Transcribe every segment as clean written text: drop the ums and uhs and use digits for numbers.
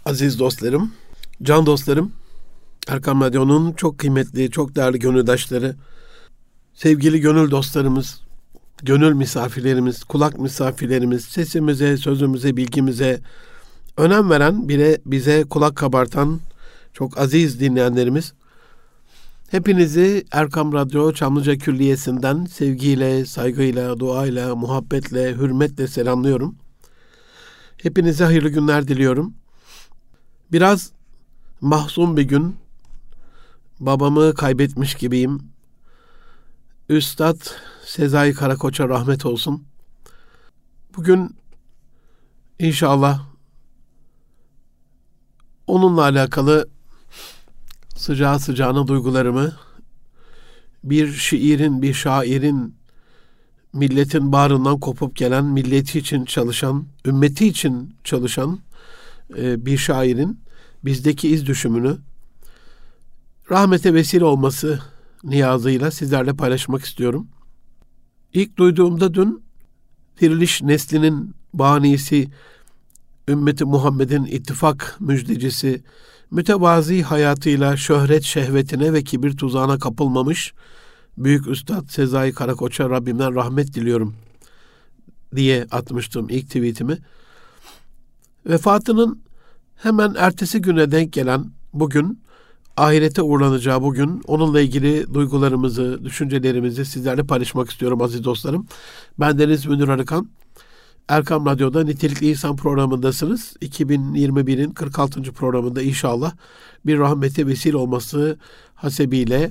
Aziz dostlarım, can dostlarım, Erkam Radyo'nun çok kıymetli, çok değerli gönüldaşları, sevgili gönül dostlarımız, gönül misafirlerimiz, kulak misafirlerimiz, sesimize, sözümüze, bilgimize önem veren, bize kulak kabartan çok aziz dinleyenlerimiz, hepinizi Erkam Radyo Çamlıca Külliyesi'nden sevgiyle, saygıyla, duayla, muhabbetle, hürmetle selamlıyorum. Hepinize hayırlı günler diliyorum. Biraz mahzun bir gün, babamı kaybetmiş gibiyim. Üstad Sezai Karakoç'a rahmet olsun. Bugün inşallah onunla alakalı sıcağı sıcağına duygularımı, bir şiirin, bir şairin, milletin bağrından kopup gelen, milleti için çalışan, ümmeti için çalışan bir şairin bizdeki iz düşümünü rahmete vesile olması niyazıyla sizlerle paylaşmak istiyorum. İlk duyduğumda dün diriliş neslinin banisi, ümmeti Muhammed'in ittifak müjdecisi, mütevazi hayatıyla şöhret şehvetine ve kibir tuzağına kapılmamış Büyük Üstad Sezai Karakoç'a Rabbimden rahmet diliyorum diye atmıştım ilk tweetimi. Vefatının hemen ertesi güne denk gelen bugün, ahirete uğurlanacağı bugün, onunla ilgili duygularımızı, düşüncelerimizi sizlerle paylaşmak istiyorum aziz dostlarım. Bendeniz Münir Arıkan. Erkam Radyo'da Nitelikli İnsan programındasınız. 2021'in 46. programında inşallah bir rahmete vesile olması hasebiyle,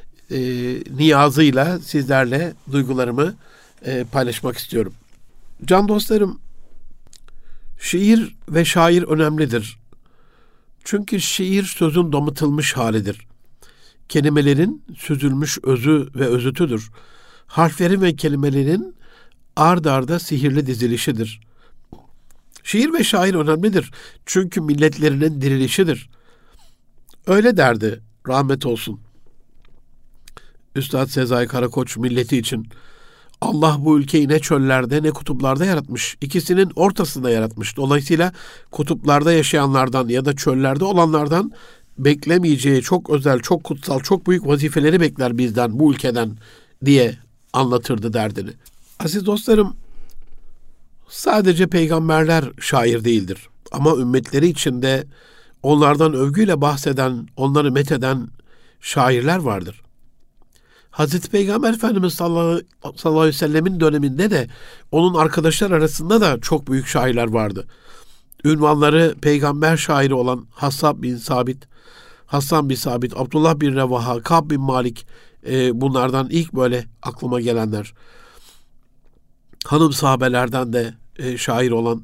niyazıyla sizlerle duygularımı paylaşmak istiyorum. Can dostlarım, şiir ve şair önemlidir. Çünkü şiir sözün damıtılmış halidir. Kelimelerin süzülmüş özü ve özütüdür. Harflerin ve kelimelerin ard arda sihirli dizilişidir. Şiir ve şair önemlidir. Çünkü milletlerinin dirilişidir. Öyle derdi, rahmet olsun Üstad Sezai Karakoç milleti için. Allah bu ülkeyi ne çöllerde ne kutuplarda yaratmış. İkisinin ortasında yaratmış. Dolayısıyla kutuplarda yaşayanlardan ya da çöllerde olanlardan beklemeyeceği çok özel, çok kutsal, çok büyük vazifeleri bekler bizden, bu ülkeden diye anlatırdı derdini. Aziz dostlarım, sadece peygamberler şair değildir. Ama ümmetleri içinde onlardan övgüyle bahseden, onları metheden şairler vardır. Hazreti Peygamber Efendimiz sallallahu aleyhi ve sellemin döneminde de onun arkadaşlar arasında da çok büyük şairler vardı. Ünvanları peygamber şairi olan Hassan bin Sabit, Abdullah bin Revaha, Ka'b bin Malik, bunlardan ilk böyle aklıma gelenler. Hanım sahabelerden de şair olan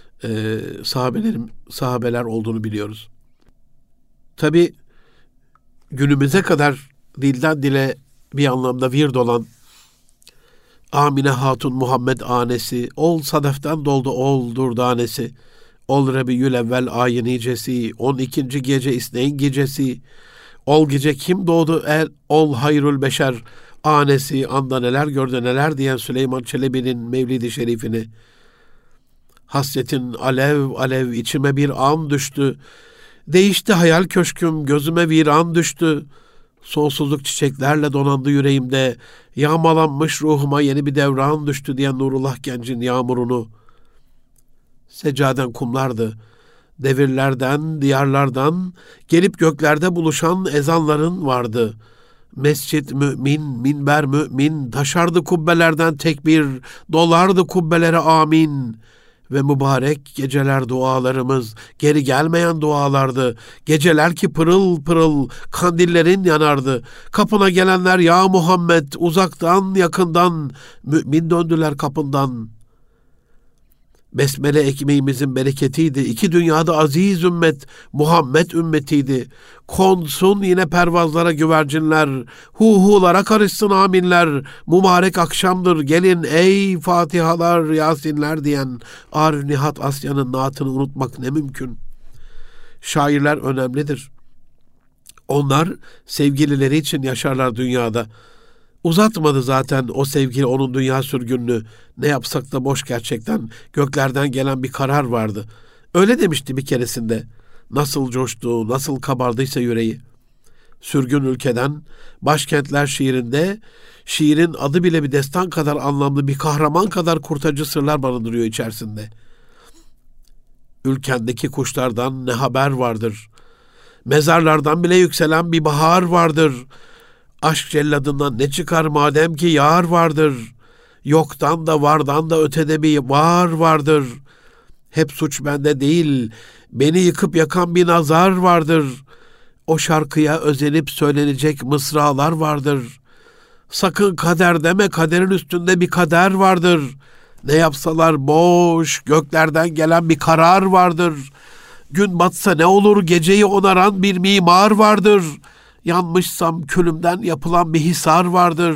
sahabeler olduğunu biliyoruz. Tabi günümüze kadar dilden dile bir anlamda vird olan Amine Hatun Muhammed anesi, ol sadeften doldu ol durdanesi, ol Rebiyül evvel ayı nicesi, 12. gece isneyn gecesi, ol gece kim doğdu ol hayrül beşer anesi, anda neler gördü neler diyen Süleyman Çelebi'nin Mevlid-i Şerifini, hasretin alev alev içime bir an düştü, değişti hayal köşküm gözüme viran düştü, sonsuzluk çiçeklerle donandı yüreğimde, yağmalanmış ruhuma yeni bir devran düştü diyen Nurullah Genc'in yağmurunu, seccaden kumlardı, devirlerden, diyarlardan, gelip göklerde buluşan ezanların vardı. Mescit mümin, minber mümin, taşardı kubbelerden tekbir, dolardı kubbelere amin. Ve mübarek geceler dualarımız geri gelmeyen dualardı. Geceler ki pırıl pırıl kandillerin yanardı. Kapına gelenler ya Muhammed uzaktan yakından mümin döndüler kapından. Besmele ekmeğimizin bereketiydi. İki dünyada aziz ümmet Muhammed ümmetiydi. Konsun yine pervazlara güvercinler, huhulara karışsın aminler. Mübarek akşamdır gelin ey Fatihalar, Yasinler diyen Arif Nihat Asya'nın naatını unutmak ne mümkün. Şairler önemlidir. Onlar sevgilileri için yaşarlar dünyada. Uzatmadı zaten o sevgili onun dünya sürgününü. Ne yapsak da boş gerçekten. Göklerden gelen bir karar vardı. Öyle demişti bir keresinde. nasıl coştu, nasıl kabardıysa yüreği. Sürgün ülkeden, başkentler şiirinde, şiirin adı bile bir destan kadar anlamlı, bir kahraman kadar kurtarıcı sırlar barındırıyor içerisinde. Ülkendeki kuşlardan ne haber vardır? Mezarlardan bile yükselen bir bahar vardır. Aşk celladından ne çıkar madem ki yar vardır. Yoktan da vardan da ötede bir var vardır. Hep suç bende değil, beni yıkıp yakan bir nazar vardır. O şarkıya özenip söylenecek mısralar vardır. Sakın kader deme, kaderin üstünde bir kader vardır. Ne yapsalar boş, göklerden gelen bir karar vardır. Gün batsa ne olur, geceyi onaran bir mimar vardır. Yanmışsam külümden yapılan bir hisar vardır.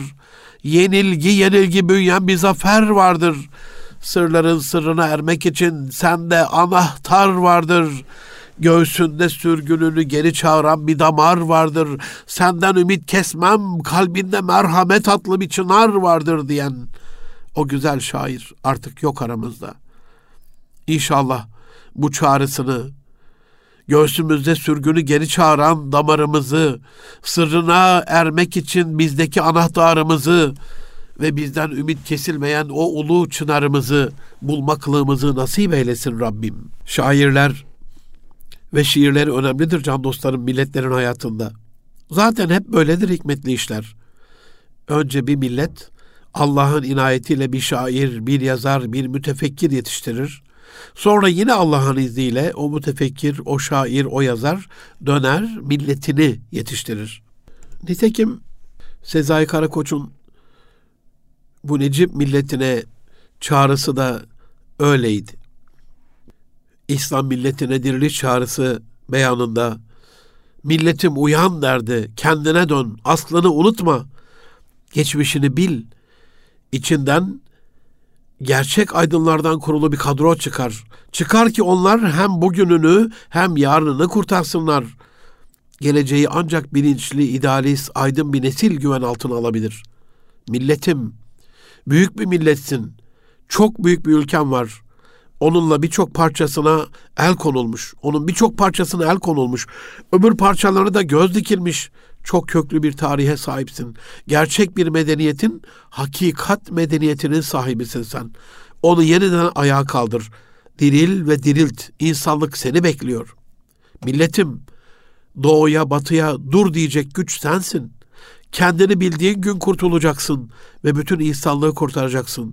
Yenilgi büyüyen bir zafer vardır. Sırların sırrına ermek için sende anahtar vardır. Göğsünde sürgününü geri çağıran bir damar vardır. Senden ümit kesmem, kalbinde merhamet adlı bir çınar vardır diyen o güzel şair artık yok aramızda. İnşallah bu çağrısını, göğsümüzde sürgünü geri çağıran damarımızı, sırrına ermek için bizdeki anahtarımızı ve bizden ümit kesilmeyen o ulu çınarımızı bulmaklığımızı nasip eylesin Rabbim. Şairler ve şiirleri önemlidir can dostlarım milletlerin hayatında. Zaten hep böyledir hikmetli işler. Önce bir millet Allah'ın inayetiyle bir şair, bir yazar, bir mütefekkir yetiştirir. Sonra yine Allah'ın izniyle o mütefekkir, o şair, o yazar döner milletini yetiştirir. Nitekim Sezai Karakoç'un bu Necip milletine çağrısı da öyleydi. İslam milletine diriliş çağrısı beyanında milletim uyan derdi, kendine dön, aslını unutma, geçmişini bil, içinden gerçek aydınlardan kurulu bir kadro çıkar. Çıkar ki onlar hem bugününü hem yarınını kurtarsınlar. Geleceği ancak bilinçli, idealist, aydın bir nesil güven altına alabilir. Milletim, büyük bir milletsin, çok büyük bir ülken var. Onunla birçok parçasına el konulmuş. Onun birçok parçasına el konulmuş. Öbür parçalarına da göz dikilmiş. Çok köklü bir tarihe sahipsin. Gerçek bir medeniyetin, hakikat medeniyetinin sahibisin sen. Onu yeniden ayağa kaldır. Diril ve dirilt. İnsanlık seni bekliyor. Milletim, doğuya batıya dur diyecek güç sensin. Kendini bildiğin gün kurtulacaksın ve bütün insanlığı kurtaracaksın.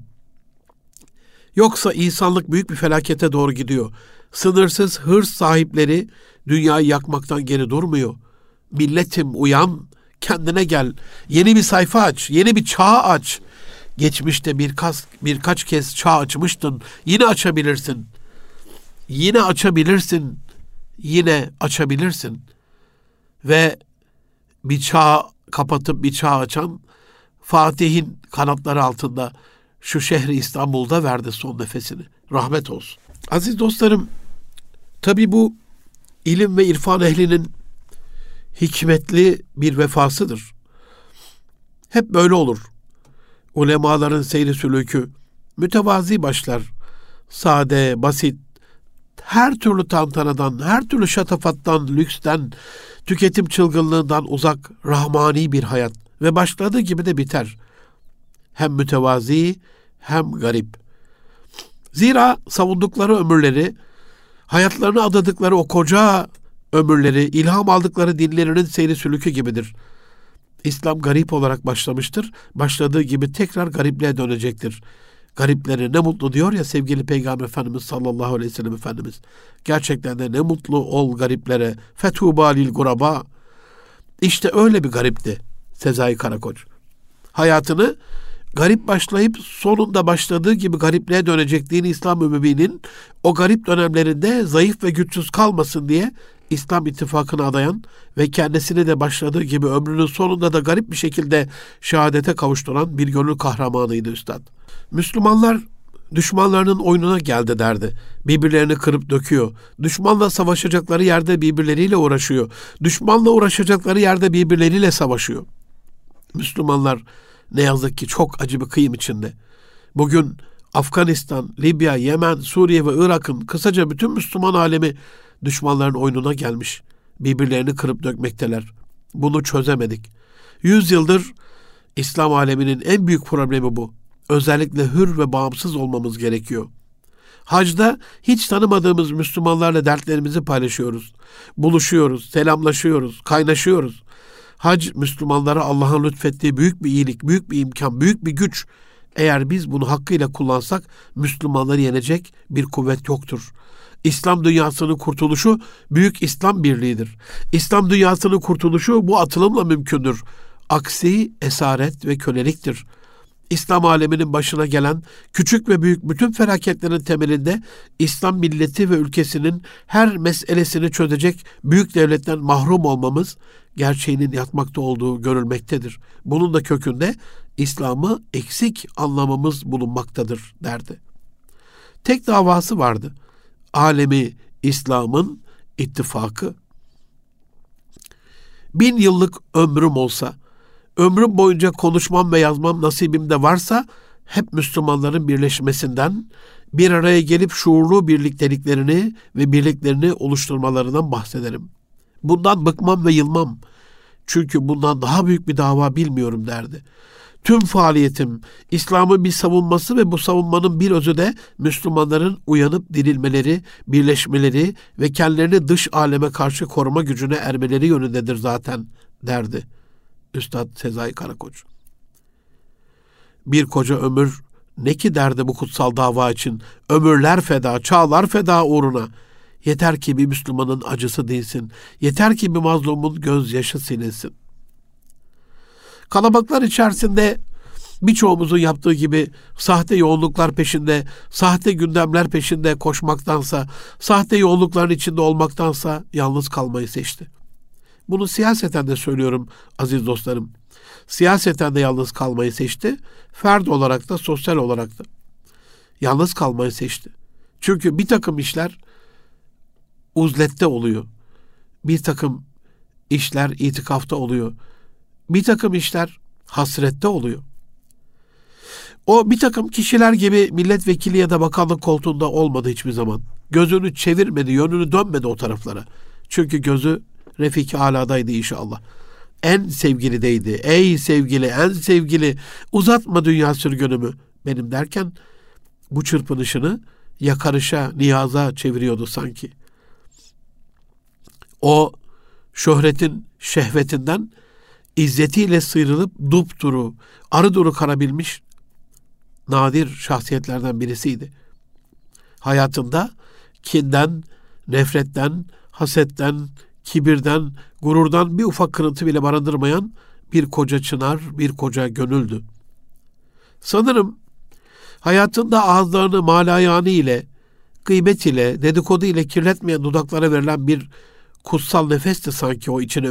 Yoksa insanlık büyük bir felakete doğru gidiyor. Sınırsız hırs sahipleri dünyayı yakmaktan geri durmuyor. Milletim uyan, kendine gel. Yeni bir sayfa aç, yeni bir çağ aç. Geçmişte birkaç kez çağ açmıştın. Yine açabilirsin. Yine açabilirsin. Yine açabilirsin. Ve bir çağ kapatıp bir çağ açan Fatih'in kanatları altında şu şehri İstanbul'da verdi son nefesini. Rahmet olsun. Aziz dostlarım, tabii bu ilim ve irfan ehlinin hikmetli bir vefasıdır. Hep böyle olur. Ulemaların seyri sülûkü mütevazi başlar. Sade, basit, her türlü tantanadan, her türlü şatafattan, lüksten, tüketim çılgınlığından uzak, rahmani bir hayat. Ve başladığı gibi de biter. Hem mütevazi hem garip. Zira savundukları ömürleri, hayatlarını adadıkları o koca ömürleri, ilham aldıkları dinlerinin seyri sülükü gibidir. İslam garip olarak başlamıştır. Başladığı gibi tekrar garipliğe dönecektir. Gariplere ne mutlu diyor ya sevgili Peygamber Efendimiz sallallahu aleyhi ve sellem Efendimiz. Gerçekten de ne mutlu ol gariplere. Fetûbâ lil gurabâ. İşte öyle bir garipti Sezai Karakoç. Hayatını garip başlayıp sonunda başladığı gibi garipliğe dönecek din İslam ümmüminin o garip dönemlerinde zayıf ve güçsüz kalmasın diye İslam ittifakına adayan ve kendisini de başladığı gibi ömrünün sonunda da garip bir şekilde şehadete kavuşturan bir gönül kahramanıydı üstad. Müslümanlar düşmanlarının oyununa geldi derdi. Birbirlerini kırıp döküyor. Düşmanla savaşacakları yerde birbirleriyle uğraşıyor. Düşmanla uğraşacakları yerde birbirleriyle savaşıyor. Müslümanlar ne yazık ki çok acı bir kıyım içinde. Bugün Afganistan, Libya, Yemen, Suriye ve Irak'ın kısaca bütün Müslüman alemi düşmanların oyununa gelmiş. Birbirlerini kırıp dökmekteler. Bunu çözemedik. 100 yıldır İslam aleminin en büyük problemi bu. Özellikle hür ve bağımsız olmamız gerekiyor. Hacda hiç tanımadığımız Müslümanlarla dertlerimizi paylaşıyoruz. Buluşuyoruz, selamlaşıyoruz, kaynaşıyoruz. Hac, Müslümanlara Allah'ın lütfettiği büyük bir iyilik, büyük bir imkan, büyük bir güç. Eğer biz bunu hakkıyla kullansak Müslümanları yenecek bir kuvvet yoktur. İslam dünyasının kurtuluşu büyük İslam birliğidir. İslam dünyasının kurtuluşu bu atılımla mümkündür. Aksi esaret ve köleliktir. İslam aleminin başına gelen küçük ve büyük bütün felaketlerin temelinde İslam milleti ve ülkesinin her meselesini çözecek büyük devletten mahrum olmamız gerçeğinin yatmakta olduğu görülmektedir. Bunun da kökünde İslam'ı eksik anlamamız bulunmaktadır derdi. Tek davası vardı. Alemi İslam'ın ittifakı. 1000 yıllık ömrüm olsa, ömrüm boyunca konuşmam ve yazmam nasibimde varsa hep Müslümanların birleşmesinden, bir araya gelip şuurlu birlikteliklerini ve birliklerini oluşturmalarından bahsederim. Bundan bıkmam ve yılmam. Çünkü bundan daha büyük bir dava bilmiyorum derdi. Tüm faaliyetim İslam'ın bir savunması ve bu savunmanın bir özü de Müslümanların uyanıp dirilmeleri, birleşmeleri ve kendilerini dış aleme karşı koruma gücüne ermeleri yönündedir zaten derdi Üstad Sezai Karakoç. Bir koca ömür ne ki derdi bu kutsal dava için, ömürler feda, çağlar feda uğruna. Yeter ki bir Müslümanın acısı dinsin, yeter ki bir mazlumun gözyaşı silinsin. Kalabalıklar içerisinde birçoğumuzun yaptığı gibi sahte yoğunluklar peşinde, sahte gündemler peşinde koşmaktansa, sahte yoğunlukların içinde olmaktansa yalnız kalmayı seçti. Bunu siyaseten de söylüyorum aziz dostlarım. Siyaseten de yalnız kalmayı seçti. Ferd olarak da sosyal olarak da. Yalnız kalmayı seçti. Çünkü bir takım işler uzlette oluyor. Bir takım işler itikafta oluyor. Bir takım işler hasrette oluyor. O bir takım kişiler gibi milletvekili ya da bakanlık koltuğunda olmadı hiçbir zaman. Gözünü çevirmedi, yönünü dönmedi o taraflara. Çünkü gözü Refik-i Ala'daydı inşallah. En sevgilideydi. Ey sevgili, en sevgili, uzatma dünya sürgünümü benim derken bu çırpınışını yakarışa, niyaza çeviriyordu sanki. O şöhretin şehvetinden izzetiyle sıyrılıp dupduru, arıduru kalabilmiş nadir şahsiyetlerden birisiydi. Hayatında kinden, nefretten, hasetten, kibirden, gururdan bir ufak kırıntı bile barındırmayan bir koca çınar, bir koca gönüldü. Sanırım hayatında ağızlarını malayani ile, gıybet ile, dedikodu ile kirletmeyen dudaklara verilen bir kutsal nefesti sanki o içine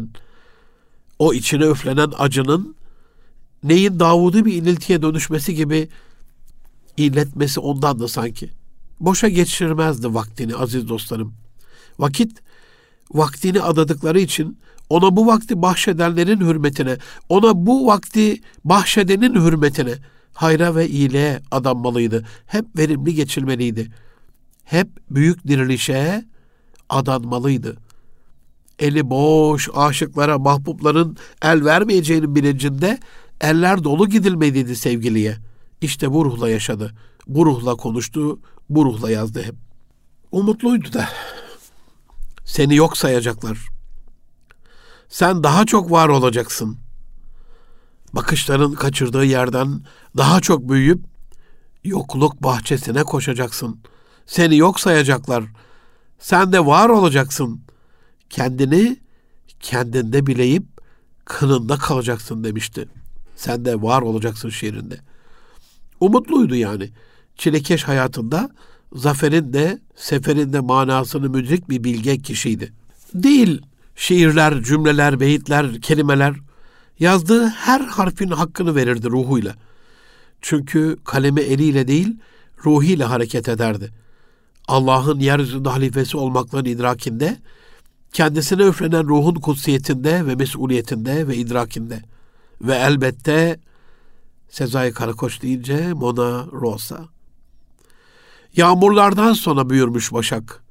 üflenen acının neyin Davud'u bir iniltiye dönüşmesi gibi inletmesi ondandı sanki. Boşa geçirmezdi vaktini aziz dostlarım. Vaktini adadıkları için ona bu vakti bahşedenlerin hürmetine, ona bu vakti bahşedenin hürmetine hayra ve iyiliğe adanmalıydı. Hep verimli geçirmeliydi. Hep büyük dirilişe adanmalıydı. Eli boş aşıklara, mahbubların el vermeyeceğinin bilincinde eller dolu gidilmeliydi sevgiliye. İşte bu ruhla yaşadı. Bu ruhla konuştu, bu ruhla yazdı hep. Umutluydu da. Seni yok sayacaklar. Sen daha çok var olacaksın. Bakışların kaçırdığı yerden daha çok büyüyüp yokluk bahçesine koşacaksın. Seni yok sayacaklar. Sen de var olacaksın. Kendini kendinde bileyip kınında kalacaksın demişti. Sen de var olacaksın şiirinde. Umutluydu yani. Çilekeş hayatında zaferin de seferin de manasını müdrik bir bilge kişiydi. Değil şiirler, cümleler, beyitler, kelimeler. Yazdığı her harfin hakkını verirdi ruhuyla. Çünkü kalemi eliyle değil, ruhuyla hareket ederdi. Allah'ın yeryüzünde halifesi olmakların idrakinde, kendisine üflenen ruhun kutsiyetinde ve mesuliyetinde ve idrakinde. Ve elbette Sezai Karakoç deyince Mona Rosa. Yağmurlardan sonra büyürmüş başak.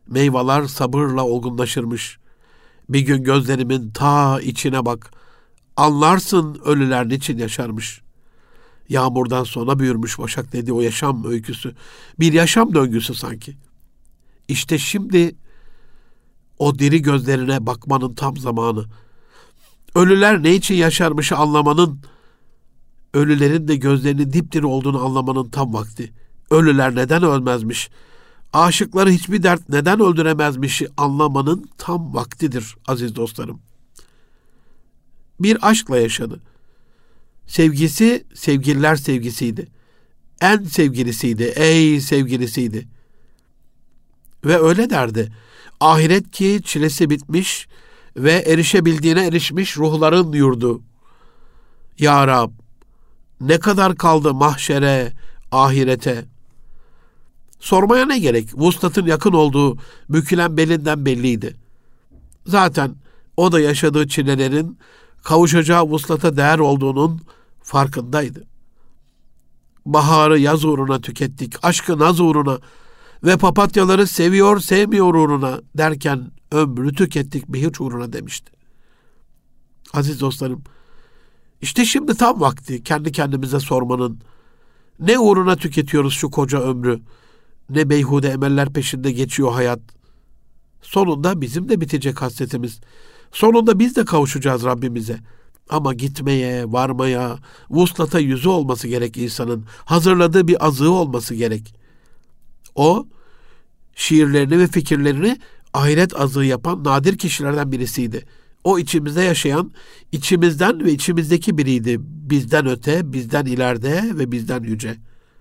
Meyveler sabırla olgunlaşırmış. Bir gün gözlerimin ta içine bak. Anlarsın ölüler niçin yaşarmış. Yağmurdan sonra büyürmüş başak dedi o yaşam öyküsü. Bir yaşam döngüsü sanki. İşte şimdi o diri gözlerine bakmanın tam zamanı. Ölüler ne için yaşarmışı anlamanın, ölülerin de gözlerinin dipdiri olduğunu anlamanın tam vakti. Ölüler neden ölmezmiş, aşıkları hiçbir dert neden öldüremezmişi anlamanın tam vaktidir aziz dostlarım. Bir aşkla yaşadı. Sevgisi sevgililer sevgisiydi. En sevgilisiydi, ey sevgilisiydi. Ve öyle derdi. Ahiret ki çilesi bitmiş ve erişebildiğine erişmiş ruhların yurdu. Ya Rab, ne kadar kaldı mahşere, ahirete? Sormaya ne gerek? Vuslatın yakın olduğu bükülen belinden belliydi. Zaten o da yaşadığı çilelerin kavuşacağı vuslata değer olduğunun farkındaydı. Baharı yaz uğruna tükettik, aşkı naz uğruna ve papatyaları seviyor sevmiyor uğruna derken ömrü tükettik bir hiç uğruna demişti. Aziz dostlarım, işte şimdi tam vakti kendi kendimize sormanın. Ne uğruna tüketiyoruz şu koca ömrü? Ne beyhude emeller peşinde geçiyor hayat? Sonunda bizim de bitecek hasretimiz. Sonunda biz de kavuşacağız Rabbimize. Ama gitmeye, varmaya, vuslata yüzü olması gerek insanın. Hazırladığı bir azığı olması gerek. O, şiirlerini ve fikirlerini ahiret azığı yapan nadir kişilerden birisiydi. O içimizde yaşayan, içimizden ve içimizdeki biriydi. Bizden öte, bizden ileride ve bizden yüce.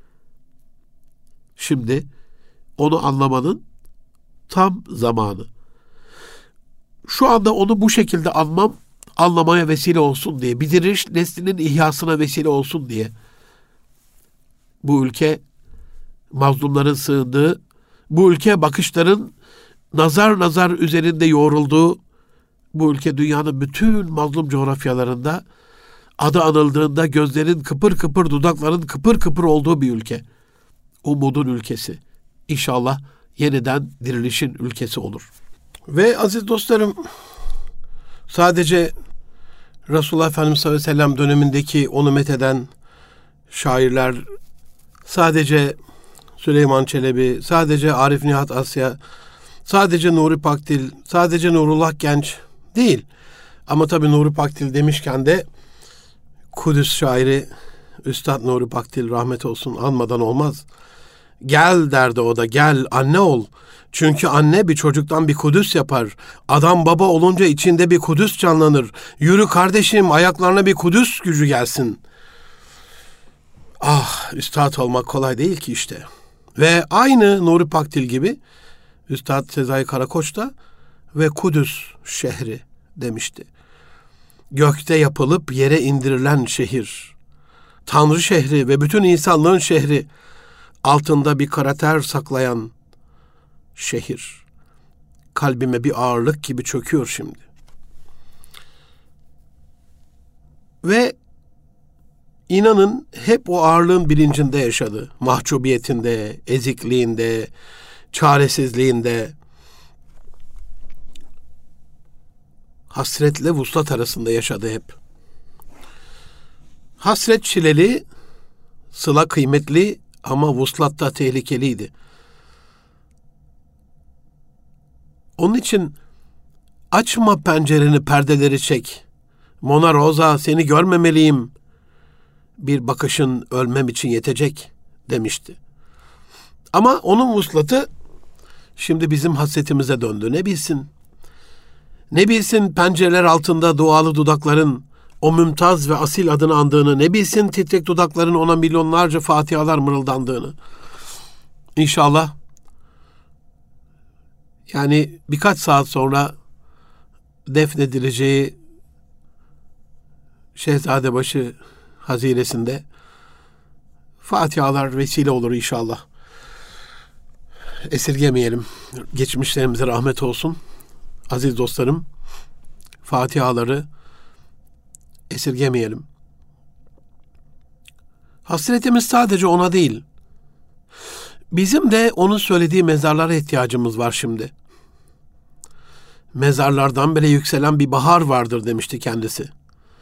Şimdi onu anlamanın tam zamanı. Şu anda onu bu şekilde anlamaya vesile olsun diye, bir diriliş neslinin ihyasına vesile olsun diye. Bu ülke mazlumların sığındığı, bu ülke bakışların nazar üzerinde yoğrulduğu, bu ülke dünyanın bütün mazlum coğrafyalarında adı anıldığında gözlerin kıpır kıpır, dudakların kıpır kıpır olduğu bir ülke. Umudun ülkesi. İnşallah yeniden dirilişin ülkesi olur. Ve aziz dostlarım, sadece Resulullah Efendimiz sallallahu aleyhi ve sellem dönemindeki onu metheden şairler, sadece Süleyman Çelebi, sadece Arif Nihat Asya, sadece Nuri Pakdil, sadece Nurullah Genç değil. Ama tabii Nuri Pakdil demişken de Kudüs şairi Üstad Nuri Pakdil rahmet olsun anmadan olmaz. Gel derdi o da, gel anne ol. Çünkü anne bir çocuktan bir Kudüs yapar. Adam baba olunca içinde bir Kudüs canlanır. Yürü kardeşim, ayaklarına bir Kudüs gücü gelsin. Ah, üstad olmak kolay değil ki işte. Ve aynı Nuri Pakdil gibi Üstad Sezai Karakoç da ve Kudüs şehri demişti. Gökte yapılıp yere indirilen şehir. Tanrı şehri ve bütün insanlığın şehri. Altında bir krater saklayan şehir. Kalbime bir ağırlık gibi çöküyor şimdi. Ve inanın hep o ağırlığın bilincinde yaşadı. Mahcubiyetinde, ezikliğinde, çaresizliğinde. Hasretle vuslat arasında yaşadı hep. Hasret çileli, sıla kıymetli ama vuslat da tehlikeliydi. Onun için açma pencereni, perdeleri çek. Mona Rosa, seni görmemeliyim. Bir bakışın ölmem için yetecek demişti. Ama onun vuslatı şimdi bizim hasretimize döndü. Ne bilsin? Ne bilsin pencereler altında dualı dudakların o mümtaz ve asil adını andığını, ne bilsin titrek dudakların ona milyonlarca fatihalar mırıldandığını. İnşallah yani birkaç saat sonra defnedileceği Şehzadebaşı haziresinde fatihalar vesile olur inşallah. Esirgemeyelim. Geçmişlerimize rahmet olsun. Aziz dostlarım, fatihaları esirgemeyelim. Hasretimiz sadece ona değil, Bizim de onun söylediği mezarlara ihtiyacımız var şimdi. Mezarlardan bile yükselen bir bahar vardır demişti kendisi.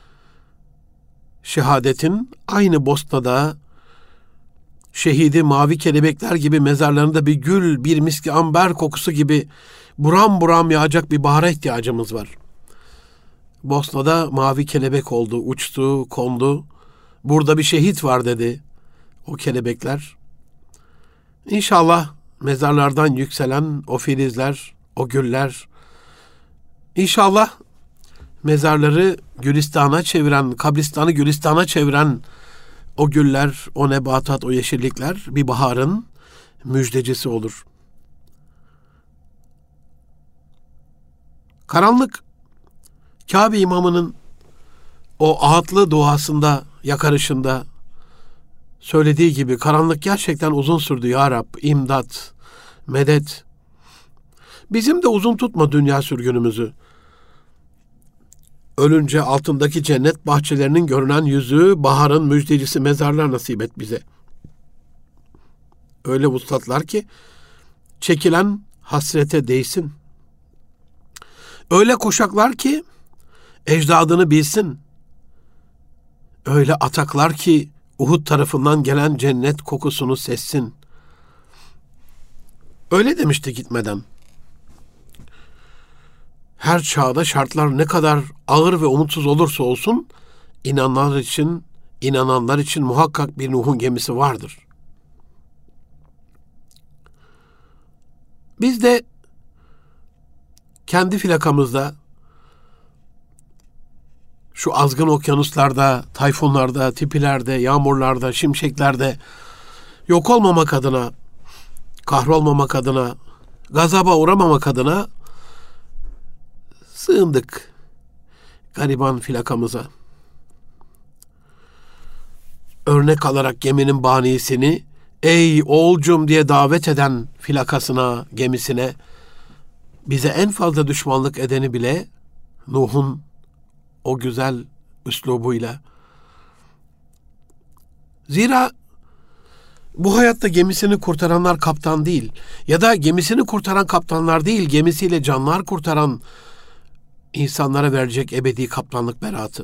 Şehadetin aynı Bosna'da şehidi mavi kelebekler gibi mezarlarında bir gül, bir miski amber kokusu gibi buram buram yağacak bir bahara ihtiyacımız var. Bosna'da mavi kelebek oldu, uçtu, kondu. Burada bir şehit var dedi o kelebekler. İnşallah mezarlardan yükselen o filizler, o güller, İnşallah mezarları Gülistan'a çeviren, kabristanı Gülistan'a çeviren o güller, o nebatat, o yeşillikler bir baharın müjdecisi olur. Karanlık, Kabe imamının o ağıtlı duasında, yakarışında söylediği gibi karanlık gerçekten uzun sürdü ya Rab, imdat, medet. Bizim de uzun tutma dünya sürgünümüzü. Ölünce altındaki cennet bahçelerinin görünen yüzü, baharın müjdecisi mezarlar nasip et bize. Öyle vuslatlar ki çekilen hasrete değsin. Öyle kuşaklar ki ecdadını bilsin. Öyle ataklar ki Uhud tarafından gelen cennet kokusunu sessin. Öyle demişti gitmeden. Her çağda şartlar ne kadar ağır ve umutsuz olursa olsun inananlar için muhakkak bir Nuh'un gemisi vardır. Biz de kendi filakamızda şu azgın okyanuslarda, tayfunlarda, tipilerde, yağmurlarda, şimşeklerde yok olmamak adına, kahrolmamak adına, gazaba uğramamak adına sığındık gariban filakamıza. Örnek alarak geminin banisini, ey oğulcum diye davet eden filakasına, gemisine, bize en fazla düşmanlık edeni bile Nuh'un o güzel üslubuyla. Zira bu hayatta gemisini kurtaranlar kaptan değil, ya da gemisini kurtaran kaptanlar değil, gemisiyle canlar kurtaran insanlara verecek ebedi kaptanlık beratı.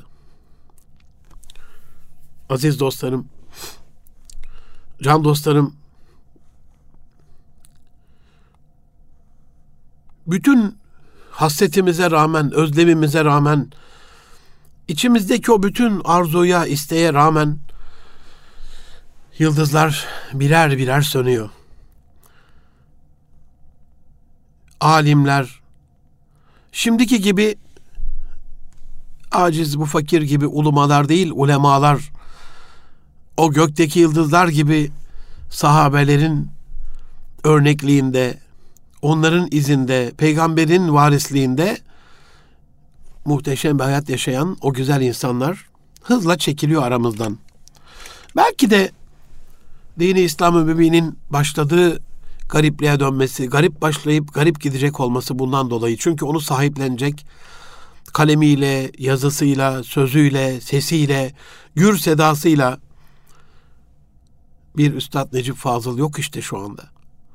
Aziz dostlarım, can dostlarım, bütün hasretimize rağmen, özlemimize rağmen, içimizdeki o bütün arzuya, isteğe rağmen yıldızlar birer birer sönüyor. Alimler, şimdiki gibi aciz, bu fakir gibi ulumalar değil, ulemalar, o gökteki yıldızlar gibi sahabelerin örnekliğinde, onların izinde, peygamberin varisliğinde muhteşem bir hayat yaşayan o güzel insanlar hızla çekiliyor aramızdan. Belki de dini İslam-ı Mübin'in başladığı garipliğe dönmesi, garip başlayıp garip gidecek olması bundan dolayı. Çünkü onu sahiplenecek, kalemiyle, yazısıyla, sözüyle, sesiyle, gür sedasıyla bir Üstad Necip Fazıl yok işte şu anda.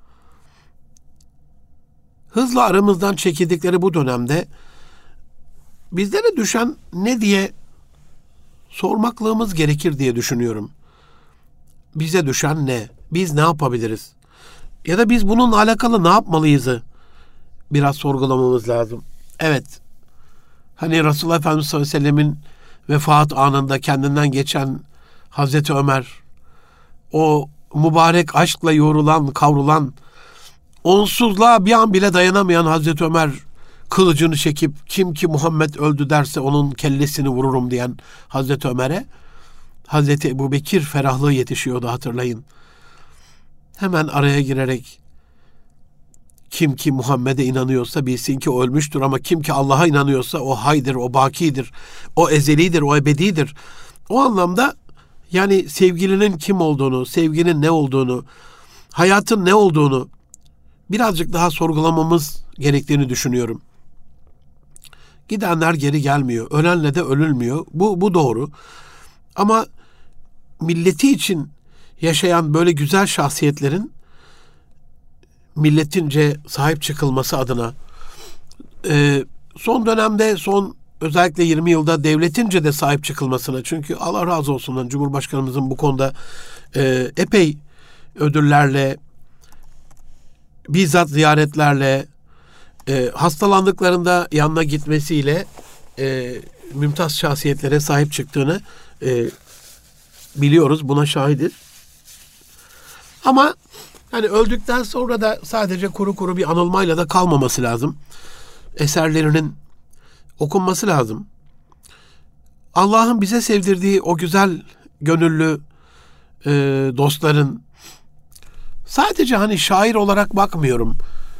Hızla aramızdan çekildikleri bu dönemde bizlere düşen ne diye sormaklığımız gerekir diye düşünüyorum. Bize düşen ne? Biz ne yapabiliriz? Ya da biz bununla alakalı ne yapmalıyızı biraz sorgulamamız lazım. Evet, hani Resulullah Efendimiz sallallahu aleyhi ve sellemin vefat anında kendinden geçen Hazreti Ömer, o mübarek aşkla yoğrulan, kavrulan, onsuzluğa bir an bile dayanamayan Hazreti Ömer, kılıcını çekip kim ki Muhammed öldü derse onun kellesini vururum diyen Hazreti Ömer'e Hazreti Ebubekir ferahlığı yetişiyordu, hatırlayın. Hemen araya girerek kim ki Muhammed'e inanıyorsa bilsin ki o ölmüştür, ama kim ki Allah'a inanıyorsa o haydır, o bakidir, o ezelidir, o ebedidir. O anlamda yani sevgilinin kim olduğunu, sevginin ne olduğunu, hayatın ne olduğunu birazcık daha sorgulamamız gerektiğini düşünüyorum. Gidenler geri gelmiyor, ölenle de ölülmüyor. Bu doğru. Ama milleti için yaşayan böyle güzel şahsiyetlerin milletince sahip çıkılması adına son dönemde özellikle 20 yılda devletince de sahip çıkılmasına, çünkü Allah razı olsun Cumhurbaşkanımızın bu konuda epey ödüllerle, bizzat ziyaretlerle, hastalandıklarında yanına gitmesiyle mümtaz şahsiyetlere sahip çıktığını biliyoruz, buna şahidiz. Ama hani öldükten sonra da sadece kuru kuru bir anılmayla da kalmaması lazım. Eserlerinin okunması lazım. Allah'ın bize sevdirdiği o güzel gönüllü dostların, sadece hani şair olarak bakmıyorum.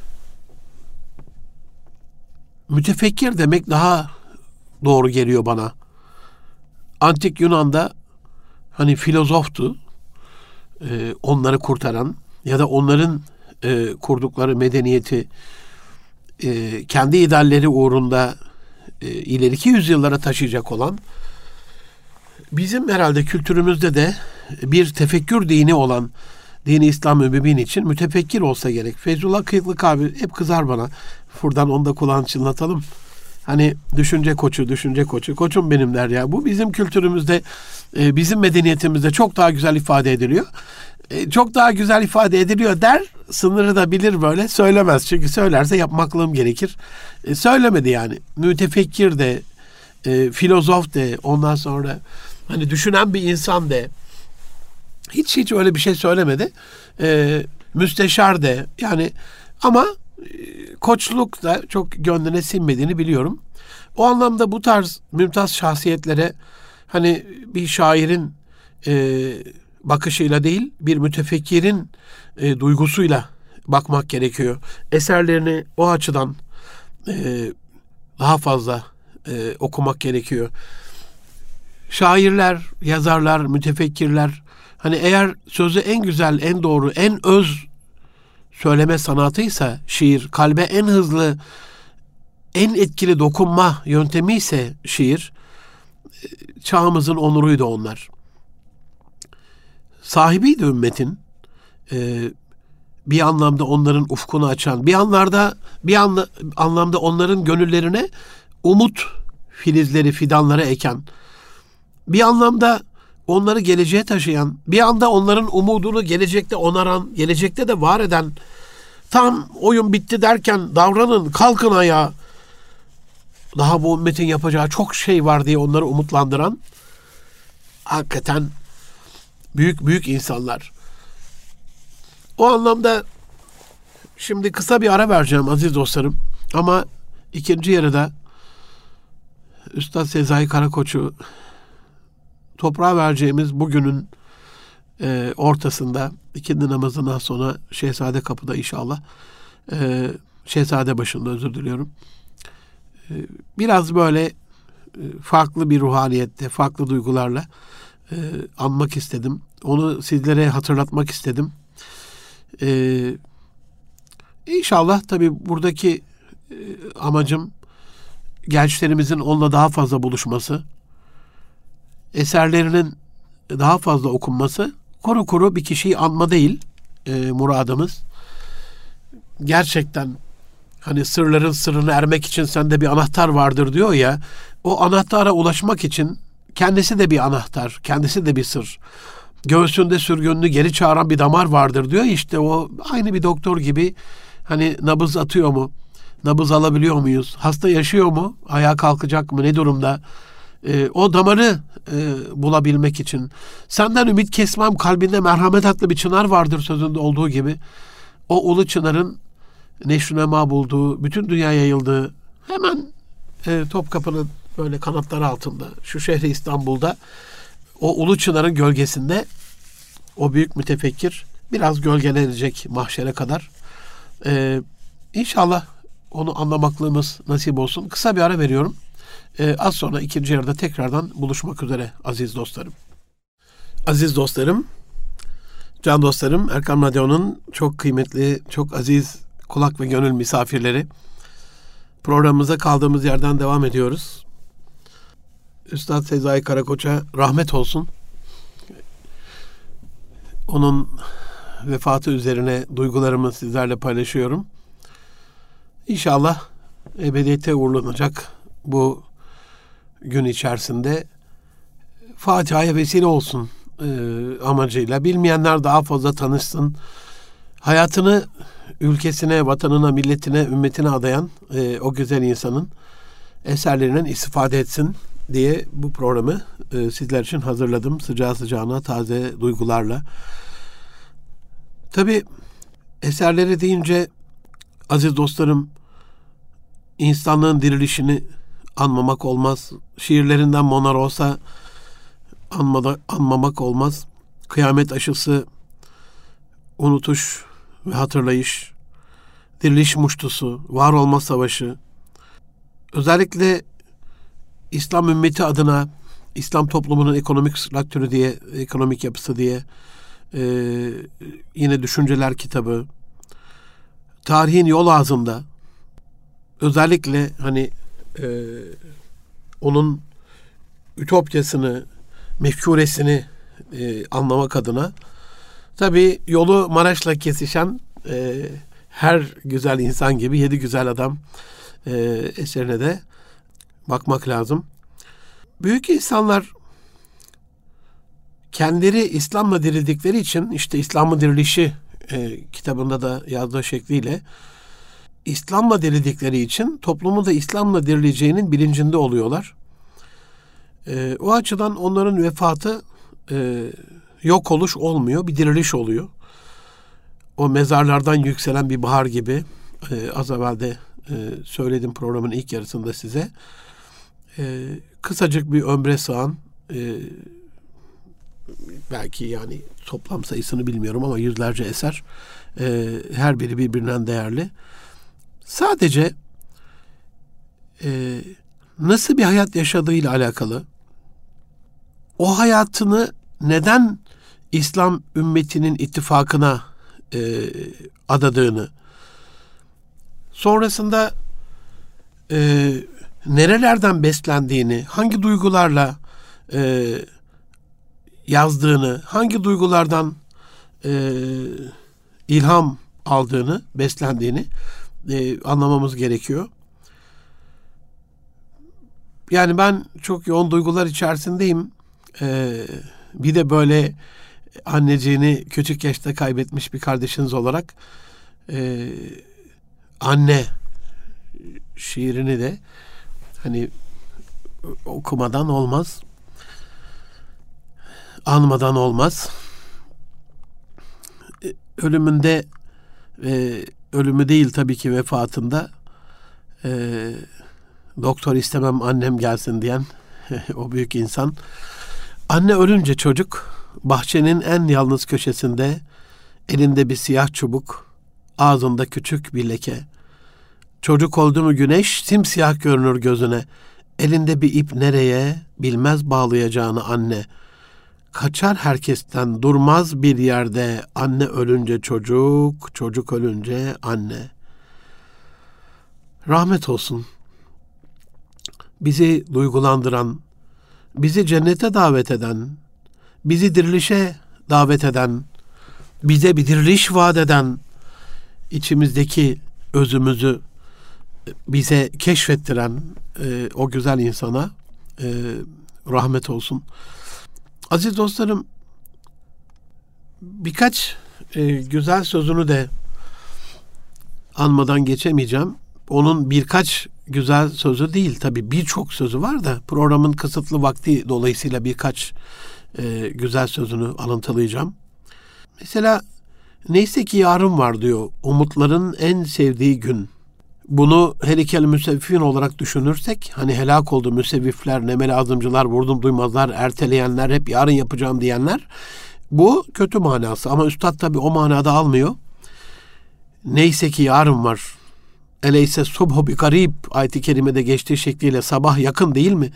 Mütefekkir demek daha doğru geliyor bana. Antik Yunan'da hani filozoftu, onları kurtaran ya da onların kurdukları medeniyeti kendi idealleri uğrunda ileriki yüzyıllara taşıyacak olan, bizim herhalde kültürümüzde de bir tefekkür dini olan dini İslam mübin için mütefekkir olsa gerek. Feyzullah Kıyıklık abi hep kızar bana. Buradan onu da kulağını çınlatalım. Hani düşünce koçu, koçum benim der ya. Bu bizim kültürümüzde, bizim medeniyetimizde çok daha güzel ifade ediliyor. Çok daha güzel ifade ediliyor der, sınırı da bilir böyle, söylemez. Çünkü söylerse yapmaklığım gerekir. Söylemedi yani. Mütefekkir de, filozof de, ondan sonra hani düşünen bir insan de, hiç öyle bir şey söylemedi. Müsteşar de yani, ama koçluk da çok gönlüne sinmediğini biliyorum. O anlamda bu tarz mümtaz şahsiyetlere hani bir şairin bakışıyla değil, bir mütefekkirin duygusuyla bakmak gerekiyor. Eserlerini o açıdan daha fazla okumak gerekiyor. Şairler, yazarlar, mütefekkirler, hani eğer sözü en güzel, en doğru, en öz söyleme sanatıysa şiir, kalbe en hızlı, en etkili dokunma yöntemi ise şiir, çağımızın onuruydu onlar. Sahibiydi ümmetin. Bir anlamda onların ufkunu açan, bir anlamda onların gönüllerine umut filizleri, fidanları eken, bir anlamda onları geleceğe taşıyan, bir anda onların umudunu gelecekte onaran, gelecekte de var eden, tam oyun bitti derken davranın, kalkın ayağa, daha bu ümmetin yapacağı çok şey var diye onları umutlandıran, hakikaten büyük insanlar. O anlamda şimdi kısa bir ara vereceğim aziz dostlarım. Ama ikinci yarıda Üstad Sezai Karakoç'u toprağa vereceğimiz bugünün ortasında, ikindi namazından sonra Şehzade Kapı'da inşallah, Şehzade başında, özür diliyorum. Biraz böyle farklı bir ruhaniyette, farklı duygularla anmak istedim. Onu sizlere hatırlatmak istedim. İnşallah tabii buradaki amacım gençlerimizin onunla daha fazla buluşması, eserlerinin daha fazla okunması, kuru bir kişiyi anma değil muradımız. Gerçekten hani sırların sırrına ermek için sende bir anahtar vardır diyor ya, o anahtara ulaşmak için kendisi de bir anahtar, kendisi de bir sır. Göğsünde sürgününü geri çağıran bir damar vardır diyor. İşte o aynı bir doktor gibi, hani nabız atıyor mu? Nabız alabiliyor muyuz? Hasta yaşıyor mu? Ayağa kalkacak mı? Ne durumda? O damarı bulabilmek için. Senden ümit kesmem, kalbinde merhamet adlı bir çınar vardır sözünde olduğu gibi. O ulu çınarın neşrünema bulduğu, bütün dünya yayıldığı, hemen Topkapı'nın böyle kanatları altında, şu şehri İstanbul'da, o ulu çınarın gölgesinde o büyük mütefekkir biraz gölgelenecek mahşere kadar. İnşallah onu anlamaklığımız nasip olsun. Kısa bir ara veriyorum. Az sonra ikinci yarıda tekrardan buluşmak üzere aziz dostlarım. Aziz dostlarım, can dostlarım, Erkam Radyo'nun çok kıymetli, çok aziz kulak ve gönül misafirleri, programımıza kaldığımız yerden devam ediyoruz. Üstad Sezai Karakoç'a rahmet olsun. Onun vefatı üzerine duygularımı sizlerle paylaşıyorum. İnşallah ebediyete uğurlanacak bu gün içerisinde Fatiha'ya vesile olsun amacıyla. Bilmeyenler daha fazla tanışsın. Hayatını ülkesine, vatanına, milletine, ümmetine adayan o güzel insanın eserlerinden istifade etsin diye bu programı sizler için hazırladım. Sıcağı sıcağına, taze duygularla. Tabii eserleri deyince aziz dostlarım, insanlığın anmamak olmaz. Şiirlerinden Mona Rosa anmamak olmaz. Kıyamet aşısı, unutuş ve hatırlayış, diriliş muştusu, var olma savaşı. Özellikle İslam ümmeti adına, İslam toplumunun ekonomik struktürü diye, ekonomik yapısı diye yine Düşünceler kitabı, Tarihin Yol Ağzında, özellikle onun ütopyasını, mefkuresini anlamak adına, tabii yolu Maraş'la kesişen her güzel insan gibi 7 güzel adam eserine de bakmak lazım. Büyük insanlar kendileri İslam'la dirildikleri için, işte İslam'ın dirilişi kitabında da yazdığı şekliyle, İslam'la dirildikleri için toplumun da İslam'la dirileceğinin bilincinde oluyorlar. O açıdan onların vefatı yok oluş olmuyor, bir diriliş oluyor. O mezarlardan yükselen bir bahar gibi, az evvel de söyledim programın ilk yarısında size. Kısacık bir ömre sığan, belki yani toplam sayısını bilmiyorum ama yüzlerce eser, her biri birbirinden değerli. Sadece nasıl bir hayat yaşadığıyla alakalı, o hayatını neden İslam ümmetinin ittifakına adadığını, sonrasında nerelerden beslendiğini, hangi duygularla yazdığını, hangi duygulardan ilham aldığını, beslendiğini anlamamız gerekiyor. Yani ben çok yoğun duygular içerisindeyim. Bir de böyle anneciğini küçük yaşta kaybetmiş bir kardeşiniz olarak anne şiirini de okumadan olmaz, anmadan olmaz. Ölümünde, ölümü değil tabii ki vefatında, doktor istemem annem gelsin diyen o büyük insan. Anne ölünce çocuk bahçenin en yalnız köşesinde, elinde bir siyah çubuk, ağzında küçük bir leke. Çocuk oldu mu güneş simsiyah görünür gözüne. Elinde bir ip nereye, bilmez bağlayacağını anne. Kaçar herkesten, durmaz bir yerde. Anne ölünce çocuk, çocuk ölünce anne. Rahmet olsun. Bizi duygulandıran, bizi cennete davet eden, bizi dirilişe davet eden, bize bir diriliş vaat eden, içimizdeki özümüzü bize keşfettiren o güzel insana rahmet olsun. Aziz dostlarım, birkaç güzel sözünü de anmadan geçemeyeceğim. Onun birkaç güzel sözü değil, tabii birçok sözü var da programın kısıtlı vakti dolayısıyla birkaç güzel sözünü alıntılayacağım. Mesela neyse ki yarın var diyor, umutların en sevdiği gün. Bunu helikel müsevvifin olarak düşünürsek, helak oldu müsevvifler, nemeli azımcılar, vurdum duymazlar, erteleyenler, hep yarın yapacağım diyenler, bu kötü manası. Ama üstad tabii o manada almıyor. Neyse ki yarın var. Eleyse subhu bi garib ayet-i kerimede geçtiği şekliyle sabah yakın değil mi?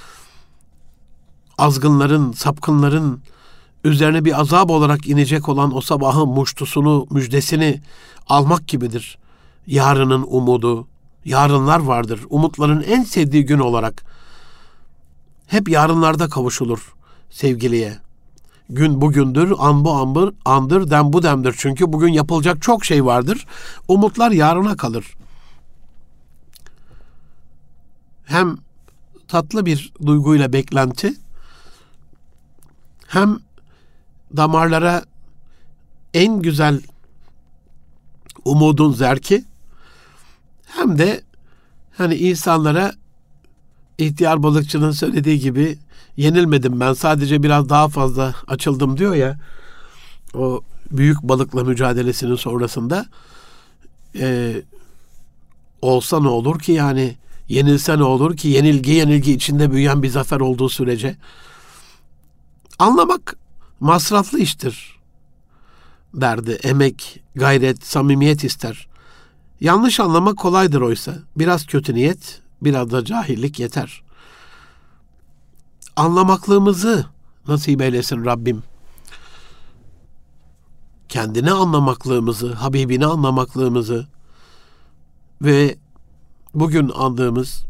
Azgınların, sapkınların üzerine bir azap olarak inecek olan o sabahın muştusunu, müjdesini almak gibidir. Yarının umudu, yarınlar vardır. Umutların en sevdiği gün olarak hep yarınlarda kavuşulur sevgiliye. Gün bugündür, an bu andır, dem bu demdir. Çünkü bugün yapılacak çok şey vardır. Umutlar yarına kalır. Hem tatlı bir duyguyla beklenti, hem damarlara en güzel umudun zerki, hem de hani insanlara ihtiyar balıkçının söylediği gibi yenilmedim ben, sadece biraz daha fazla açıldım diyor ya, o büyük balıkla mücadelesinin sonrasında olsa ne olur ki, yani yenilse ne olur ki, yenilgi içinde büyüyen bir zafer olduğu sürece. Anlamak masraflı iştir derdi. Emek, gayret, samimiyet ister. Yanlış anlamak kolaydır oysa. Biraz kötü niyet, biraz da cahillik yeter. Anlamaklığımızı nasip eylesin Rabbim. Kendini anlamaklığımızı, Habibini anlamaklığımızı ve bugün andığımız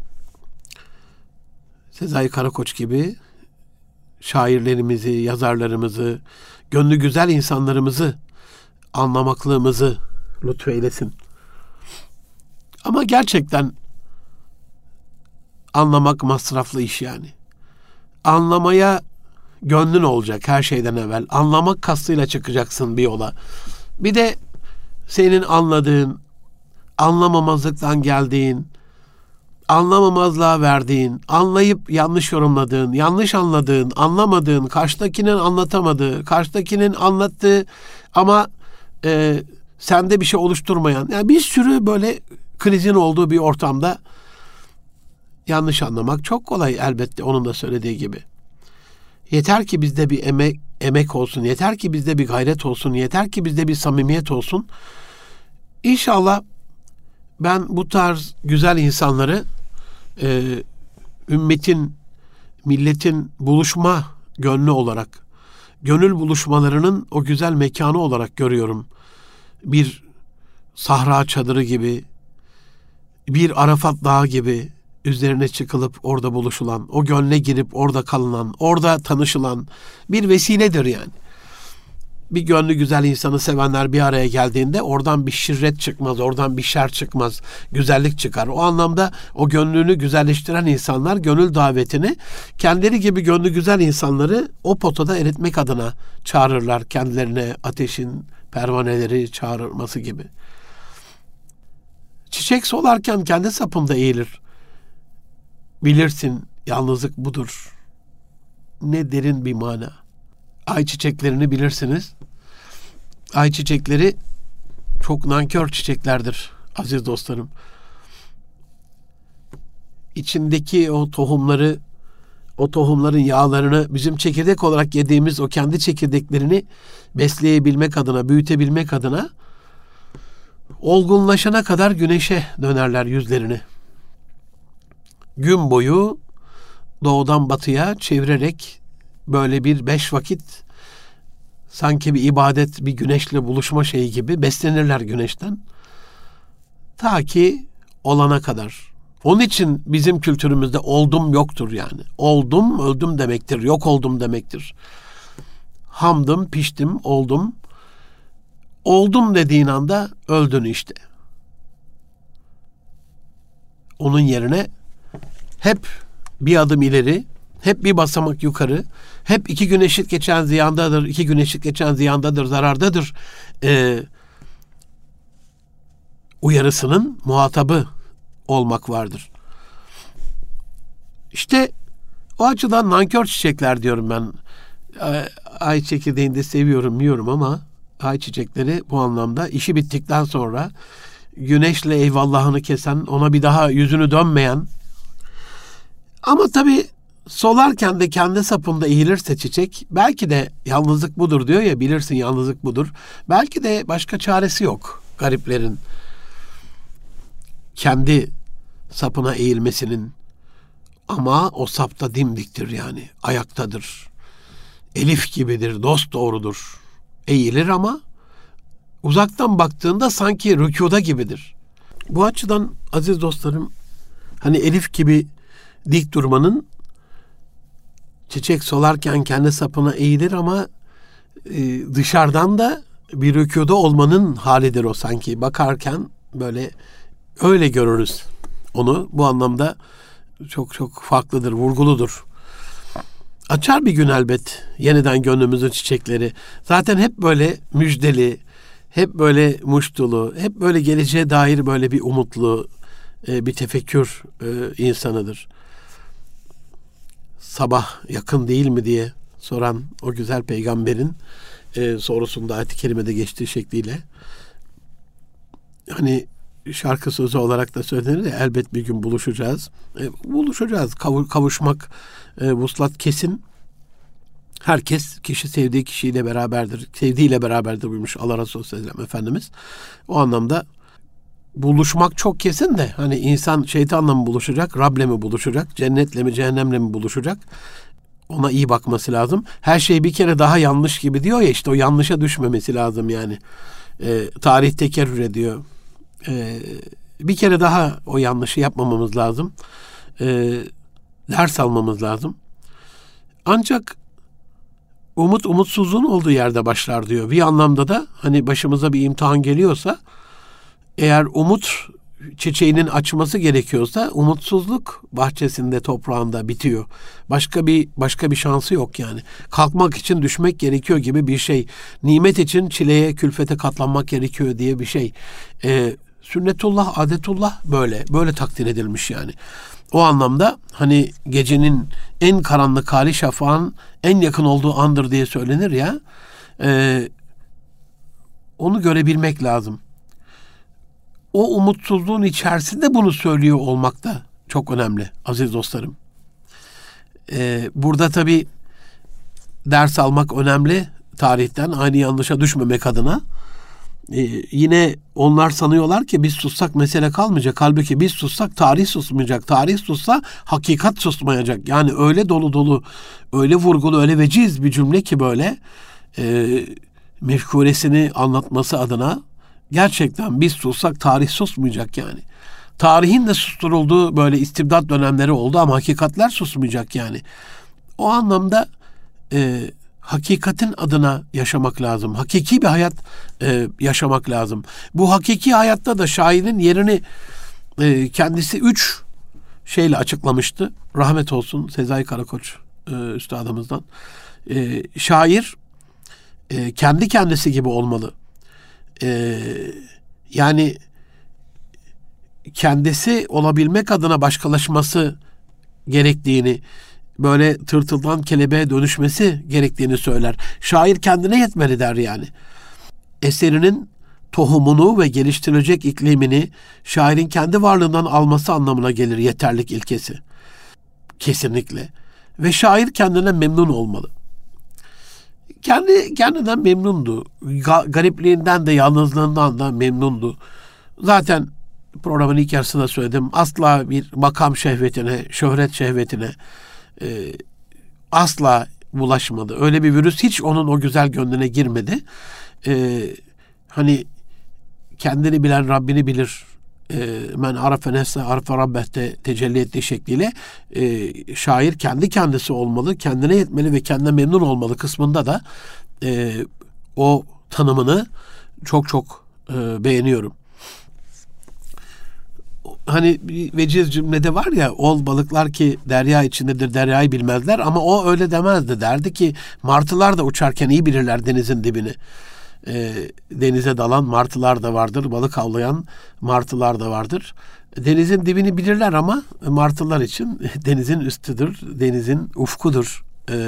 Sezai Karakoç gibi şairlerimizi, yazarlarımızı, gönlü güzel insanlarımızı anlamaklığımızı lütfeylesin. Ama gerçekten anlamak masraflı iş yani. Anlamaya gönlün olacak her şeyden evvel. Anlamak kastıyla çıkacaksın bir yola. Bir de senin anladığın, anlamamazlıktan geldiğin, anlamamazlığa verdiğin, anlayıp yanlış yorumladığın, yanlış anladığın, anlamadığın, karşıdakinin anlatamadığı, karşıdakinin anlattığı ama sende bir şey oluşturmayan, yani bir sürü böyle krizin olduğu bir ortamda yanlış anlamak çok kolay elbette, onun da söylediği gibi. Yeter ki bizde bir emek olsun, yeter ki bizde bir gayret olsun, yeter ki bizde bir samimiyet olsun. İnşallah ben bu tarz güzel insanları ümmetin, milletin buluşma gönlü olarak, gönül buluşmalarının o güzel mekanı olarak görüyorum. Bir sahra çadırı gibi, bir Arafat Dağı gibi üzerine çıkılıp orada buluşulan, o gönle girip orada kalınan, orada tanışılan bir vesiledir yani. Bir gönlü güzel insanı sevenler bir araya geldiğinde oradan bir şirret çıkmaz, oradan bir şer çıkmaz, güzellik çıkar. O anlamda o gönlünü güzelleştiren insanlar gönül davetini kendileri gibi gönlü güzel insanları o potada eritmek adına çağırırlar. Kendilerine ateşin pervaneleri çağırması gibi. Çiçek solarken kendi sapında eğilir. Bilirsin yalnızlık budur. Ne derin bir mana. Ay çiçeklerini bilirsiniz. Ay çiçekleri çok nankör çiçeklerdir aziz dostlarım. İçindeki o tohumları, o tohumların yağlarını bizim çekirdek olarak yediğimiz o kendi çekirdeklerini besleyebilmek adına, büyütebilmek adına olgunlaşana kadar güneşe dönerler yüzlerini. Gün boyu doğudan batıya çevirerek böyle bir 5 vakit sanki bir ibadet, bir güneşle buluşma şeyi gibi beslenirler güneşten. Ta ki olana kadar. Onun için bizim kültürümüzde oldum yoktur yani. Oldum, öldüm demektir. Yok oldum demektir. Hamdım, piştim, oldum. Oldum dediğin anda öldün işte. Onun yerine hep bir adım ileri, hep bir basamak yukarı, hep 2 gün eşit geçen ziyandadır, 2 gün eşit geçen ziyandadır, zarardadır uyarısının muhatabı olmak vardır. İşte o açıdan nankör çiçekler diyorum ben. Ay çekirdeğini de seviyorum, yiyorum ama ay çiçekleri bu anlamda işi bittikten sonra güneşle eyvallahını kesen, ona bir daha yüzünü dönmeyen, ama tabii solarken de kendi sapında eğilirse çiçek, belki de yalnızlık budur diyor ya, bilirsin yalnızlık budur. Belki de başka çaresi yok gariplerin kendi sapına eğilmesinin. Ama o sapta dimdiktir yani, ayaktadır. Elif gibidir, dosdoğrudur. Eğilir ama uzaktan baktığında sanki rükuda gibidir. Bu açıdan aziz dostlarım, hani Elif gibi dik durmanın, çiçek solarken kendi sapına eğilir ama Dışarıdan da bir rükuda olmanın halidir o sanki. Bakarken böyle öyle görürüz onu. Bu anlamda çok çok farklıdır, vurguludur. Açar bir gün elbet yeniden gönlümüzün çiçekleri. Zaten hep böyle müjdeli, hep böyle muştulu, hep böyle geleceğe dair böyle bir umutlu bir tefekkür insanıdır. Sabah yakın değil mi diye soran o güzel peygamberin sorusunda ayet-i kerimede geçtiği şekliyle, hani şarkı sözü olarak da söylenir ya, elbet bir gün buluşacağız. Buluşacağız. Kavuşmak, vuslat kesin. Herkes kişi sevdiği kişiyle beraberdir. Sevdiğiyle beraberdir buyurmuş Allah Resulü Sallallahu Aleyhi ve Sellem Efendimiz. O anlamda buluşmak çok kesin de, hani insan şeytanla mı buluşacak, Rab'le mi buluşacak, cennetle mi cehennemle mi buluşacak? Ona iyi bakması lazım. Her şey bir kere daha yanlış gibi diyor ya, işte o yanlışa düşmemesi lazım yani. Tarih tekerrür ediyor. Bir kere daha o yanlışı yapmamamız lazım. Ders almamız lazım. Ancak umut umutsuzluğun olduğu yerde başlar diyor. Bir anlamda da hani başımıza bir imtihan geliyorsa, eğer umut çiçeğinin açması gerekiyorsa, umutsuzluk bahçesinde, toprağında bitiyor. Başka bir şansı yok yani. Kalkmak için düşmek gerekiyor gibi bir şey. Nimet için çileye, külfete katlanmak gerekiyor diye bir şey. Sünnetullah, adetullah böyle takdir edilmiş yani. O anlamda hani gecenin en karanlık hali şafağın en yakın olduğu andır diye söylenir ya. Onu görebilmek lazım. O umutsuzluğun içerisinde bunu söylüyor olmak da çok önemli aziz dostlarım. Burada tabii ders almak önemli tarihten, aynı yanlışa düşmemek adına. Yine onlar sanıyorlar ki biz sussak mesele kalmayacak. Halbuki biz sussak tarih susmayacak. Tarih sussa hakikat susmayacak. Yani öyle dolu, öyle vurgulu, öyle veciz bir cümle ki böyle mefkuresini anlatması adına gerçekten biz sussak tarih susmayacak yani. Tarihin de susturulduğu böyle istibdat dönemleri oldu ama hakikatler susmayacak yani. O anlamda hakikatin adına yaşamak lazım. Hakiki bir hayat yaşamak lazım. Bu hakiki hayatta da şairin yerini kendisi 3 şeyle açıklamıştı. Rahmet olsun Sezai Karakoç üstadımızdan. Şair kendi kendisi gibi olmalı. Yani kendisi olabilmek adına başkalaşması gerektiğini, böyle tırtıldan kelebeğe dönüşmesi gerektiğini söyler. Şair kendine yetmeli der yani. Eserinin tohumunu ve geliştirilecek iklimini şairin kendi varlığından alması anlamına gelir yeterlik ilkesi. Kesinlikle. Ve şair kendinden memnun olmalı. Kendinden memnundu. Garipliğinden de yalnızlığından da memnundu. Zaten programın ilk yarısında söyledim. Asla bir makam şehvetine, şöhret şehvetine asla bulaşmadı. Öyle bir virüs hiç onun o güzel gönlüne girmedi. Hani kendini bilen Rabbini bilir. Men arafe nefse arafe rabbehte tecelli ettiği şekliyle şair kendi kendisi olmalı, kendine yetmeli ve kendine memnun olmalı kısmında da o tanımını çok beğeniyorum. Hani bir veciz cümlede var ya, ol balıklar ki derya içindedir, deryayı bilmezler, ama o öyle demezdi. Derdi ki martılar da uçarken iyi bilirler denizin dibini. Denize dalan martılar da vardır, balık avlayan martılar da vardır. Denizin dibini bilirler ama martılar için denizin üstüdür, denizin ufkudur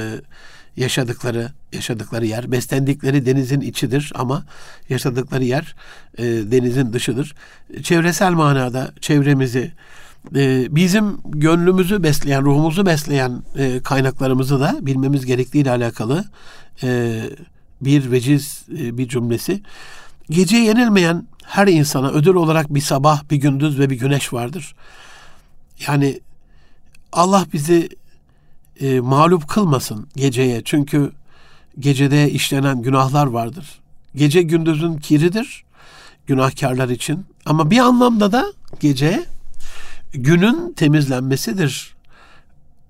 yaşadıkları yer. Beslendikleri denizin içidir ama yaşadıkları yer denizin dışıdır. Çevresel manada çevremizi, bizim gönlümüzü besleyen, ruhumuzu besleyen kaynaklarımızı da bilmemiz gerektiğiyle alakalı bir veciz bir cümlesi. Gece yenilmeyen her insana ödül olarak bir sabah, bir gündüz ve bir güneş vardır. Yani Allah bizi mağlup kılmasın geceye. Çünkü gecede işlenen günahlar vardır. Gece gündüzün kiridir günahkarlar için. Ama bir anlamda da gece günün temizlenmesidir.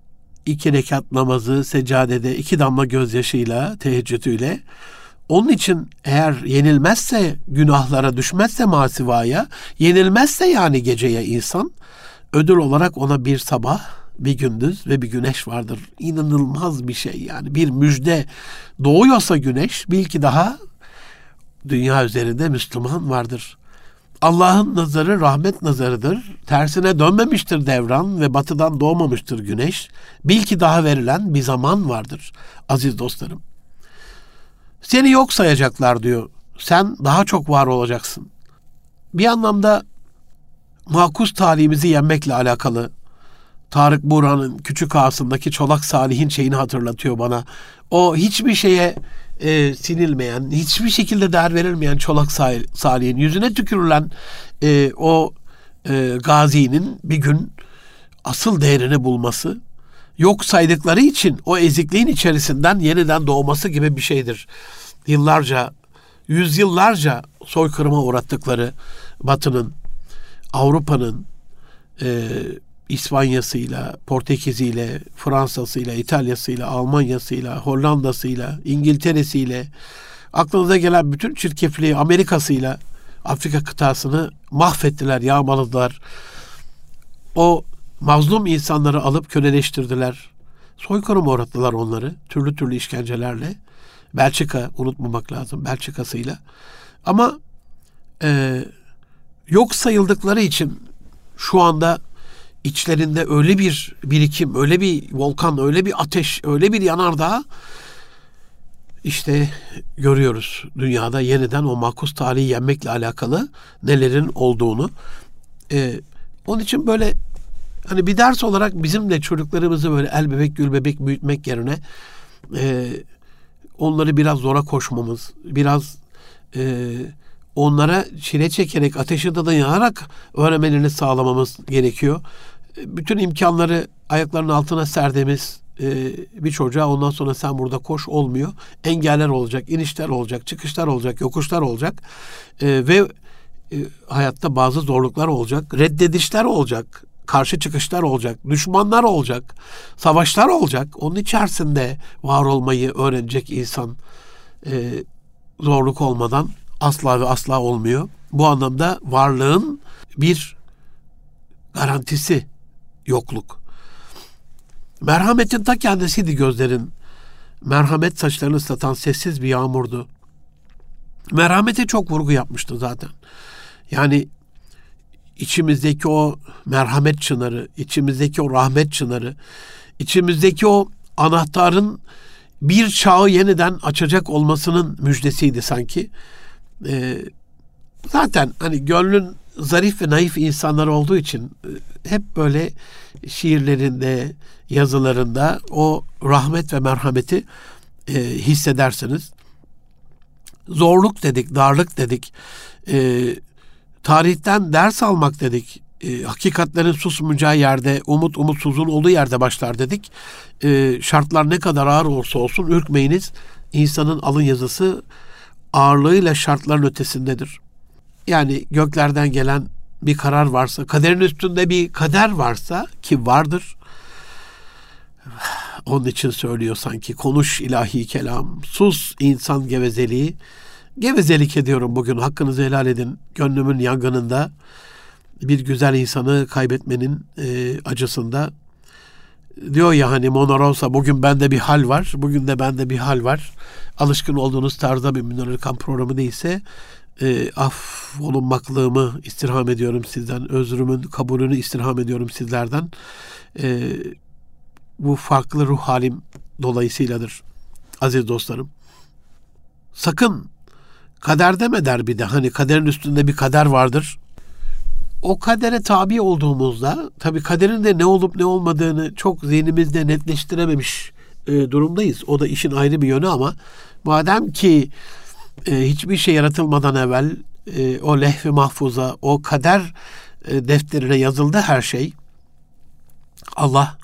2 rekat namazı seccadede 2 damla gözyaşıyla, teheccüdüyle. Onun için eğer yenilmezse, günahlara düşmezse masivaya, yenilmezse yani geceye insan, ödül olarak ona bir sabah, bir gündüz ve bir güneş vardır. İnanılmaz bir şey yani. Bir müjde doğuyorsa güneş, bil ki daha dünya üzerinde Müslüman vardır. Allah'ın nazarı rahmet nazarıdır. Tersine dönmemiştir devran ve batıdan doğmamıştır güneş. Bil ki daha verilen bir zaman vardır aziz dostlarım. Seni yok sayacaklar diyor. Sen daha çok var olacaksın. Bir anlamda makus talihimizi yenmekle alakalı Tarık Buğra'nın Küçük Ağası'ndaki Çolak Salih'in şeyini hatırlatıyor bana. O hiçbir şeye sinilmeyen, hiçbir şekilde değer verilmeyen Çolak Salih'in yüzüne tükürülen o gazinin bir gün asıl değerini bulması, yok saydıkları için o ezikliğin içerisinden yeniden doğması gibi bir şeydir. Yıllarca, yüzyıllarca soykırıma uğrattıkları Batı'nın, Avrupa'nın İspanya'sıyla, Portekiz'iyle, Fransa'sıyla, İtalya'sıyla, Almanya'sıyla, Hollanda'sıyla, İngiltere'siyle, aklınıza gelen bütün çirkefliği Amerika'sıyla Afrika kıtasını mahvettiler, yağmaladılar. O mazlum insanları alıp köleleştirdiler. Soykırıma uğrattılar onları türlü türlü işkencelerle. Belçika, unutmamak lazım, Belçika'sıyla. Ama yok sayıldıkları için şu anda İçlerinde öyle bir birikim, öyle bir volkan, öyle bir ateş, öyle bir yanardağ işte görüyoruz dünyada yeniden o makus tarihi yenmekle alakalı nelerin olduğunu. Onun için böyle hani bir ders olarak bizim de çocuklarımızı böyle el bebek gül bebek büyütmek yerine onları biraz zora koşmamız, biraz onlara çile çekerek, ateşe dayanarak öğrenmelerini sağlamamız gerekiyor. Bütün imkanları ayaklarının altına serdiğimiz bir çocuğa ondan sonra sen burada koş olmuyor. Engeller olacak, inişler olacak, çıkışlar olacak, yokuşlar olacak ve hayatta bazı zorluklar olacak, reddedişler olacak, karşı çıkışlar olacak, düşmanlar olacak, savaşlar olacak. Onun içerisinde var olmayı öğrenecek insan zorluk olmadan asla ve asla olmuyor. Bu anlamda varlığın bir garantisi yokluk. Merhametin ta kendisiydi gözlerin. Merhamet saçlarını ıslatan sessiz bir yağmurdu. Merhamete çok vurgu yapmıştı zaten. Yani içimizdeki o merhamet çınarı, içimizdeki o rahmet çınarı, içimizdeki o anahtarın bir çağı yeniden açacak olmasının müjdesiydi sanki. Zaten hani gönlün zarif ve naif insanlar olduğu için hep böyle şiirlerinde, yazılarında o rahmet ve merhameti hissedersiniz. Zorluk dedik, darlık dedik, tarihten ders almak dedik, hakikatlerin susmayacağı yerde, umutsuzluğun olduğu yerde başlar dedik. Şartlar ne kadar ağır olursa olsun ürkmeyiniz. İnsanın alın yazısı ağırlığıyla şartların ötesindedir. Yani göklerden gelen bir karar varsa, kaderin üstünde bir kader varsa ki vardır. Onun için söylüyor sanki konuş ilahi kelam, sus insan gevezeliği. Gevezelik ediyorum bugün, hakkınızı helal edin. Gönlümün yangınında bir güzel insanı kaybetmenin acısında. Diyor ya hani Mona Rosa, bugün bende bir hal var, bugün de bende bir hal var. Alışkın olduğunuz tarzda bir Münir Erkan programı değilse affolunmaklığımı istirham ediyorum sizden. Özrümün kabulünü istirham ediyorum sizlerden. Bu farklı ruh halim dolayısıyladır aziz dostlarım. Sakın kader deme der bir de. Hani kaderin üstünde bir kader vardır. O kadere tabi olduğumuzda tabii kaderin de ne olup ne olmadığını çok zihnimizde netleştirememiş durumdayız. O da işin ayrı bir yönü ama madem ki hiçbir şey yaratılmadan evvel o lehv-i mahfuza, o kader defterine yazıldı her şey. Allah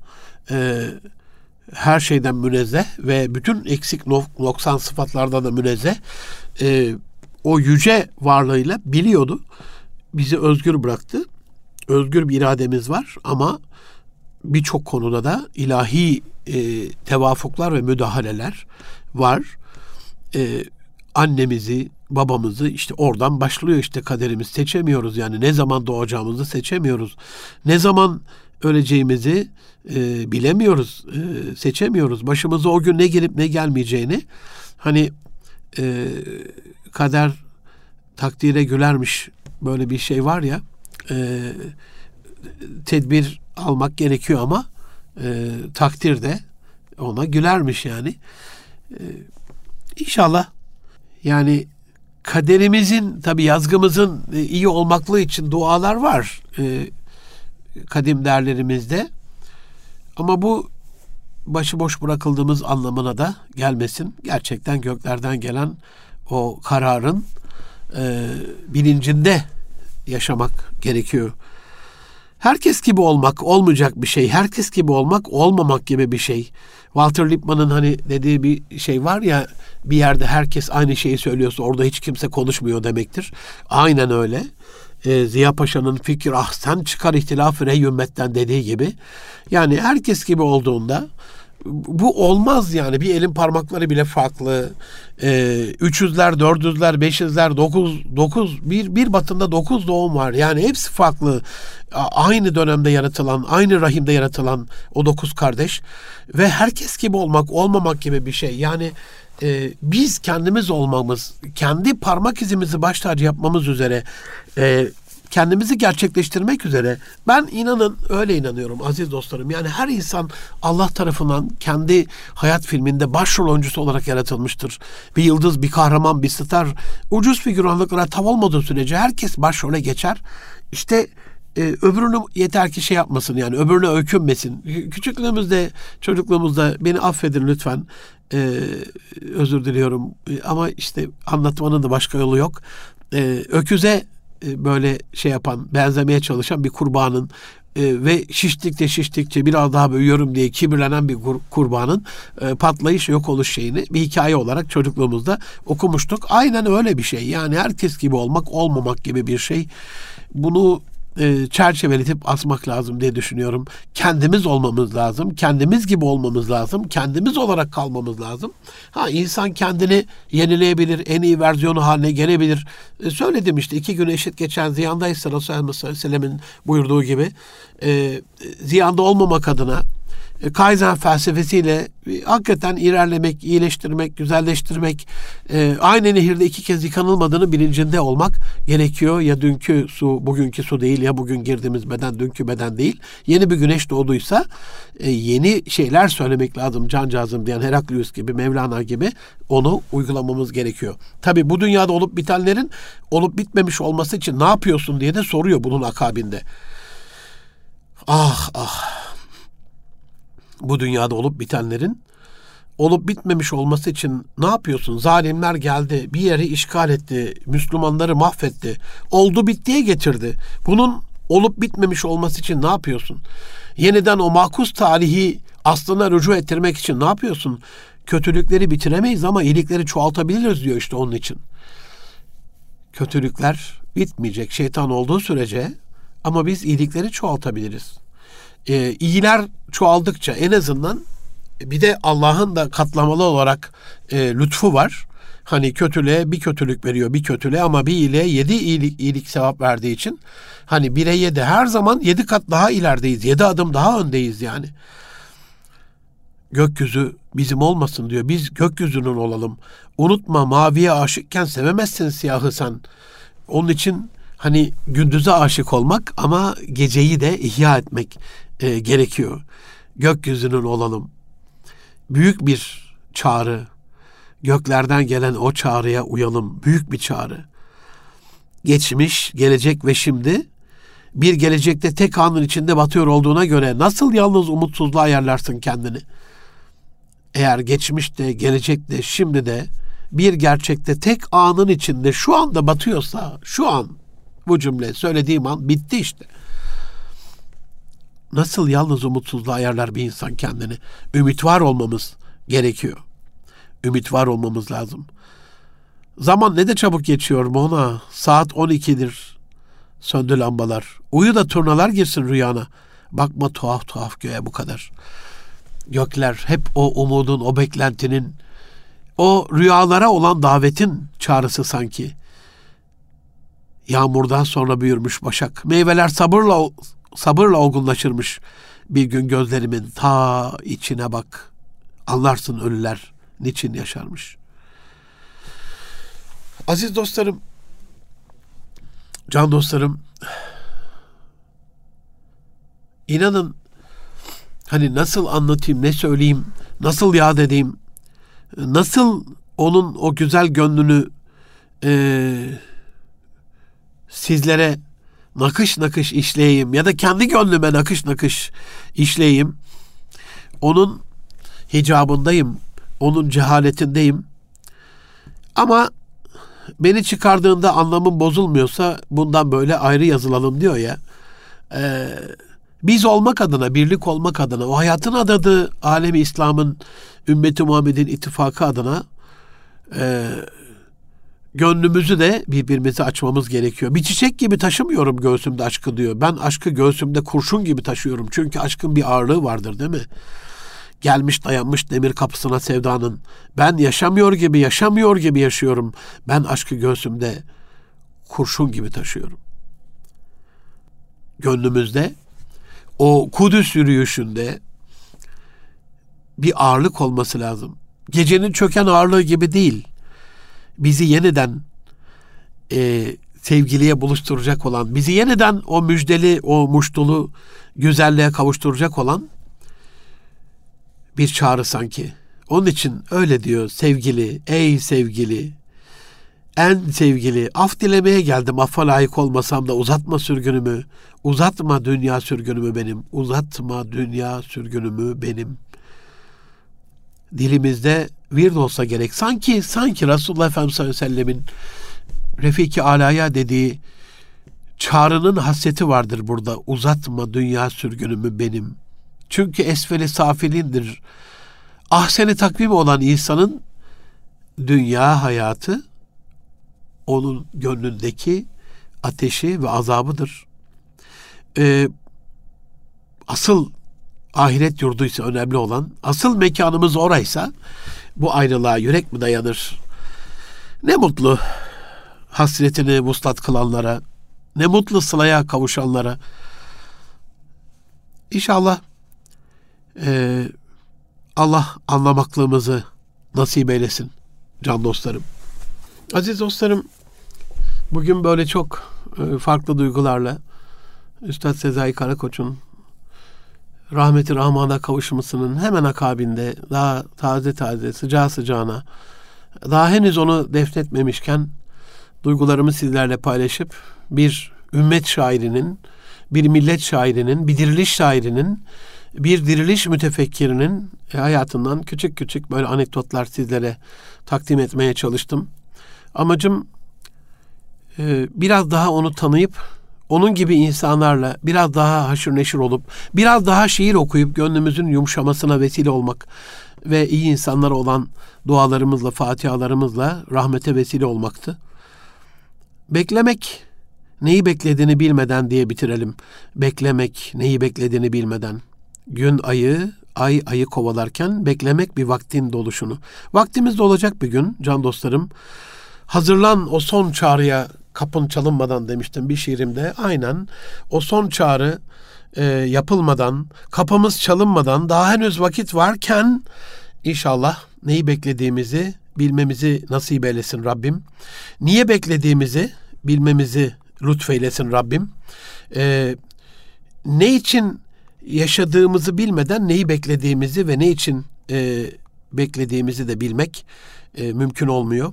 her şeyden münezzeh ve bütün eksik noksan sıfatlardan da münezzeh. O yüce varlığıyla biliyordu. Bizi özgür bıraktı. Özgür bir irademiz var ama birçok konuda da ilahi tevafuklar ve müdahaleler var. Annemizi, babamızı işte oradan başlıyor işte kaderimiz. Seçemiyoruz yani. Ne zaman doğacağımızı seçemiyoruz. Ne zaman öleceğimizi bilemiyoruz. Seçemiyoruz. Başımıza o gün ne gelip ne gelmeyeceğini. Hani kader takdire gülermiş, böyle bir şey var ya, tedbir almak gerekiyor ama takdir de ona gülermiş yani. İnşallah yani kaderimizin, tabii yazgımızın iyi olmaklığı için dualar var kadim değerlerimizde. Ama bu başıboş bırakıldığımız anlamına da gelmesin. Gerçekten göklerden gelen o kararın bilincinde yaşamak gerekiyor. Herkes gibi olmak olmayacak bir şey. Herkes gibi olmak olmamak gibi bir şey. Walter Lippmann'ın hani dediği bir şey var ya, bir yerde herkes aynı şeyi söylüyorsa orada hiç kimse konuşmuyor demektir. Aynen öyle. Ziya Paşa'nın fikir ahsen çıkar ihtilaf rey ümmetten dediği gibi. Yani herkes gibi olduğunda bu olmaz yani. Bir elin parmakları bile farklı. 300'ler, 400'ler, 500'ler, 9 bir batında 9 doğum var. Yani hepsi farklı. Aynı dönemde yaratılan, aynı rahimde yaratılan o 9 kardeş ve herkes gibi olmak, olmamak gibi bir şey. Yani biz kendimiz olmamız, kendi parmak izimizi baş tacı yapmamız üzere, kendimizi gerçekleştirmek üzere, ben inanın öyle inanıyorum aziz dostlarım. Yani her insan Allah tarafından kendi hayat filminde başrol oyuncusu olarak yaratılmıştır. Bir yıldız, bir kahraman, bir star. Ucuz figüranlıklara tav olmadığı sürece herkes başrole geçer. İşte öbürünü yeter ki şey yapmasın, yani öbürüne öykünmesin. Küçüklüğümüzde, çocukluğumuzda, beni affedin lütfen, özür diliyorum ama işte anlatmanın da başka yolu yok. Öküze böyle şey yapan, benzemeye çalışan bir kurbanın ve şiştikçe biraz daha büyüyorum diye kibirlenen bir kurbanın patlayış, yok oluş şeyini bir hikaye olarak çocukluğumuzda okumuştuk. Aynen öyle bir şey. Yani herkes gibi olmak, olmamak gibi bir şey. Bunu çerçeveletip asmak lazım diye düşünüyorum. Kendimiz olmamız lazım. Kendimiz gibi olmamız lazım. Kendimiz olarak kalmamız lazım. İnsan kendini yenileyebilir. En iyi versiyonu haline gelebilir. Söyledim işte 2 gün eşit geçen ziyandaysa Resulullah sallallahu aleyhi ve sellem'in buyurduğu gibi ziyanda olmamak adına Kaizen felsefesiyle hakikaten ilerlemek, iyileştirmek, güzelleştirmek, aynı nehirde 2 kez yıkanılmadığını bilincinde olmak gerekiyor. Ya dünkü su bugünkü su değil, ya bugün girdiğimiz beden dünkü beden değil. Yeni bir güneş doğduysa yeni şeyler söylemek lazım cancağızım diyen Heraklius gibi, Mevlana gibi onu uygulamamız gerekiyor. Tabii bu dünyada olup bitenlerin olup bitmemiş olması için ne yapıyorsun diye de soruyor bunun akabinde. Bu dünyada olup bitenlerin olup bitmemiş olması için ne yapıyorsun? Zalimler geldi, bir yeri işgal etti, Müslümanları mahvetti, oldu bittiye getirdi. Bunun olup bitmemiş olması için ne yapıyorsun? Yeniden o makus tarihi aslına rücu ettirmek için ne yapıyorsun? Kötülükleri bitiremeyiz ama iyilikleri çoğaltabiliriz diyor işte onun için. Kötülükler bitmeyecek şeytan olduğu sürece ama biz iyilikleri çoğaltabiliriz. İyiler çoğaldıkça en azından bir de Allah'ın da katlamalı olarak lütfu var. Hani kötülüğe bir kötülük veriyor, bir kötülüğe, ama bir iyiliğe 7 iyilik sevap verdiği için hani 1'e 7 her zaman 7 kat daha ilerideyiz. 7 adım daha öndeyiz yani. Gökyüzü bizim olmasın diyor. Biz gökyüzünün olalım. Unutma, maviye aşıkken sevemezsin siyahı sen. Onun için hani gündüze aşık olmak ama geceyi de ihya etmek gerekiyor. Gökyüzünün olalım. Büyük bir çağrı. Göklerden gelen o çağrıya uyalım. Büyük bir çağrı. Geçmiş, gelecek ve şimdi bir gelecekte tek anın içinde batıyor olduğuna göre nasıl yalnız umutsuzluğa ayarlarsın kendini? Eğer geçmişte, gelecekte, şimdi de bir gerçekte tek anın içinde şu anda batıyorsa, şu an bu cümle söylediğim an bitti işte. Nasıl yalnız umutsuzluğa ayarlar bir insan kendini? Ümit var olmamız gerekiyor. Ümit var olmamız lazım. Zaman ne de çabuk geçiyor Mona. Saat 12'dir. Söndü lambalar. Uyu da turnalar girsin rüyana. Bakma tuhaf tuhaf göğe bu kadar. Gökler hep o umudun, o beklentinin, o rüyalara olan davetin çağrısı sanki. Yağmurdan sonra büyürmüş başak. Meyveler sabırla olgunlaşırmış. Bir gün gözlerimin ta içine bak. Anlarsın ölüler niçin yaşarmış. Aziz dostlarım, can dostlarım, inanın hani nasıl anlatayım, ne söyleyeyim, nasıl yad edeyim, nasıl onun o güzel gönlünü sizlere nakış nakış işleyeyim ya da kendi gönlüme nakış nakış işleyeyim. Onun hicabındayım, onun cehaletindeyim. Ama beni çıkardığında anlamım bozulmuyorsa bundan böyle ayrı yazılalım diyor ya. Biz olmak adına, birlik olmak adına, o hayatın adadığı alemi İslam'ın, ümmeti Muhammed'in ittifakı adına gönlümüzü de birbirimize açmamız gerekiyor. Bir çiçek gibi taşımıyorum göğsümde aşkı diyor. Ben aşkı göğsümde kurşun gibi taşıyorum. Çünkü aşkın bir ağırlığı vardır değil mi? Gelmiş dayanmış demir kapısına sevdanın. Ben yaşamıyor gibi yaşıyorum. Ben aşkı göğsümde kurşun gibi taşıyorum. Gönlümüzde o Kudüs yürüyüşünde bir ağırlık olması lazım. Gecenin çöken ağırlığı gibi değil. Bizi yeniden sevgiliye buluşturacak olan, bizi yeniden o müjdeli, o muştulu güzelliğe kavuşturacak olan bir çağrı sanki. Onun için öyle diyor sevgili, ey sevgili, en sevgili, af dilemeye geldim, affa layık olmasam da uzatma sürgünümü, uzatma dünya sürgünümü benim, uzatma dünya sürgünümü benim. Dilimizde vird olsa gerek. Sanki Resulullah Efendimiz sallallahu aleyhi ve sellemin Refik-i Ala'ya dediği çağrının hasreti vardır burada. Uzatma dünya sürgünümü benim. Çünkü esfeli safilindir. Ahseni takvimi olan insanın dünya hayatı onun gönlündeki ateşi ve azabıdır. Asıl ahiret yurduysa önemli olan, asıl mekanımız oraysa bu ayrılığa yürek mi dayanır? Ne mutlu hasretini vuslat kılanlara, ne mutlu sılaya kavuşanlara. İnşallah Allah anlamaklığımızı nasip eylesin can dostlarım. Aziz dostlarım, bugün böyle çok farklı duygularla Üstad Sezai Karakoç'un rahmeti rahmana kavuşmasının hemen akabinde daha taze sıcağı sıcağına daha henüz onu defnetmemişken duygularımı sizlerle paylaşıp bir ümmet şairinin, bir millet şairinin, bir diriliş şairinin, bir diriliş mütefekkirinin hayatından küçük küçük böyle anekdotlar sizlere takdim etmeye çalıştım. Amacım biraz daha onu tanıyıp onun gibi insanlarla biraz daha haşır neşir olup biraz daha şiir okuyup gönlümüzün yumuşamasına vesile olmak ve iyi insanlara olan dualarımızla, fatihalarımızla rahmete vesile olmaktı. Beklemek neyi beklediğini bilmeden diye bitirelim. Beklemek neyi beklediğini bilmeden. Gün ayı kovalarken beklemek bir vaktin doluşunu. Vaktimiz de olacak bir gün can dostlarım. Hazırlan o son çağrıya kapın çalınmadan demiştim bir şiirimde. Aynen o son çağrı yapılmadan, kapımız çalınmadan daha henüz vakit varken inşallah neyi beklediğimizi bilmemizi nasip eylesin Rabbim. Niye beklediğimizi bilmemizi lütfeylesin Rabbim. Ne için yaşadığımızı bilmeden neyi beklediğimizi ve ne için beklediğimizi de bilmek mümkün olmuyor.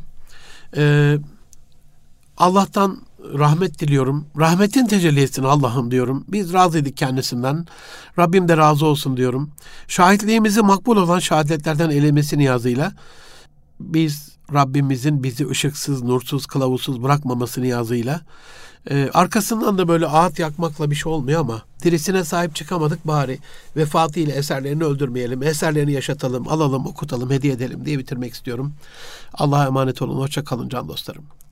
Allah'tan rahmet diliyorum. Rahmetin tecelli etsin Allah'ım diyorum. Biz razıydık kendisinden. Rabbim de razı olsun diyorum. Şahitliğimizi makbul olan şehadetlerden eylemesi niyazıyla biz Rabbimizin bizi ışıksız, nursuz, kılavuzsuz bırakmaması niyazıyla arkasından da böyle ağıt yakmakla bir şey olmuyor ama dirisine sahip çıkamadık bari vefatıyla eserlerini öldürmeyelim, eserlerini yaşatalım, alalım, okutalım, hediye edelim diye bitirmek istiyorum. Allah'a emanet olun, hoşça kalın can dostlarım.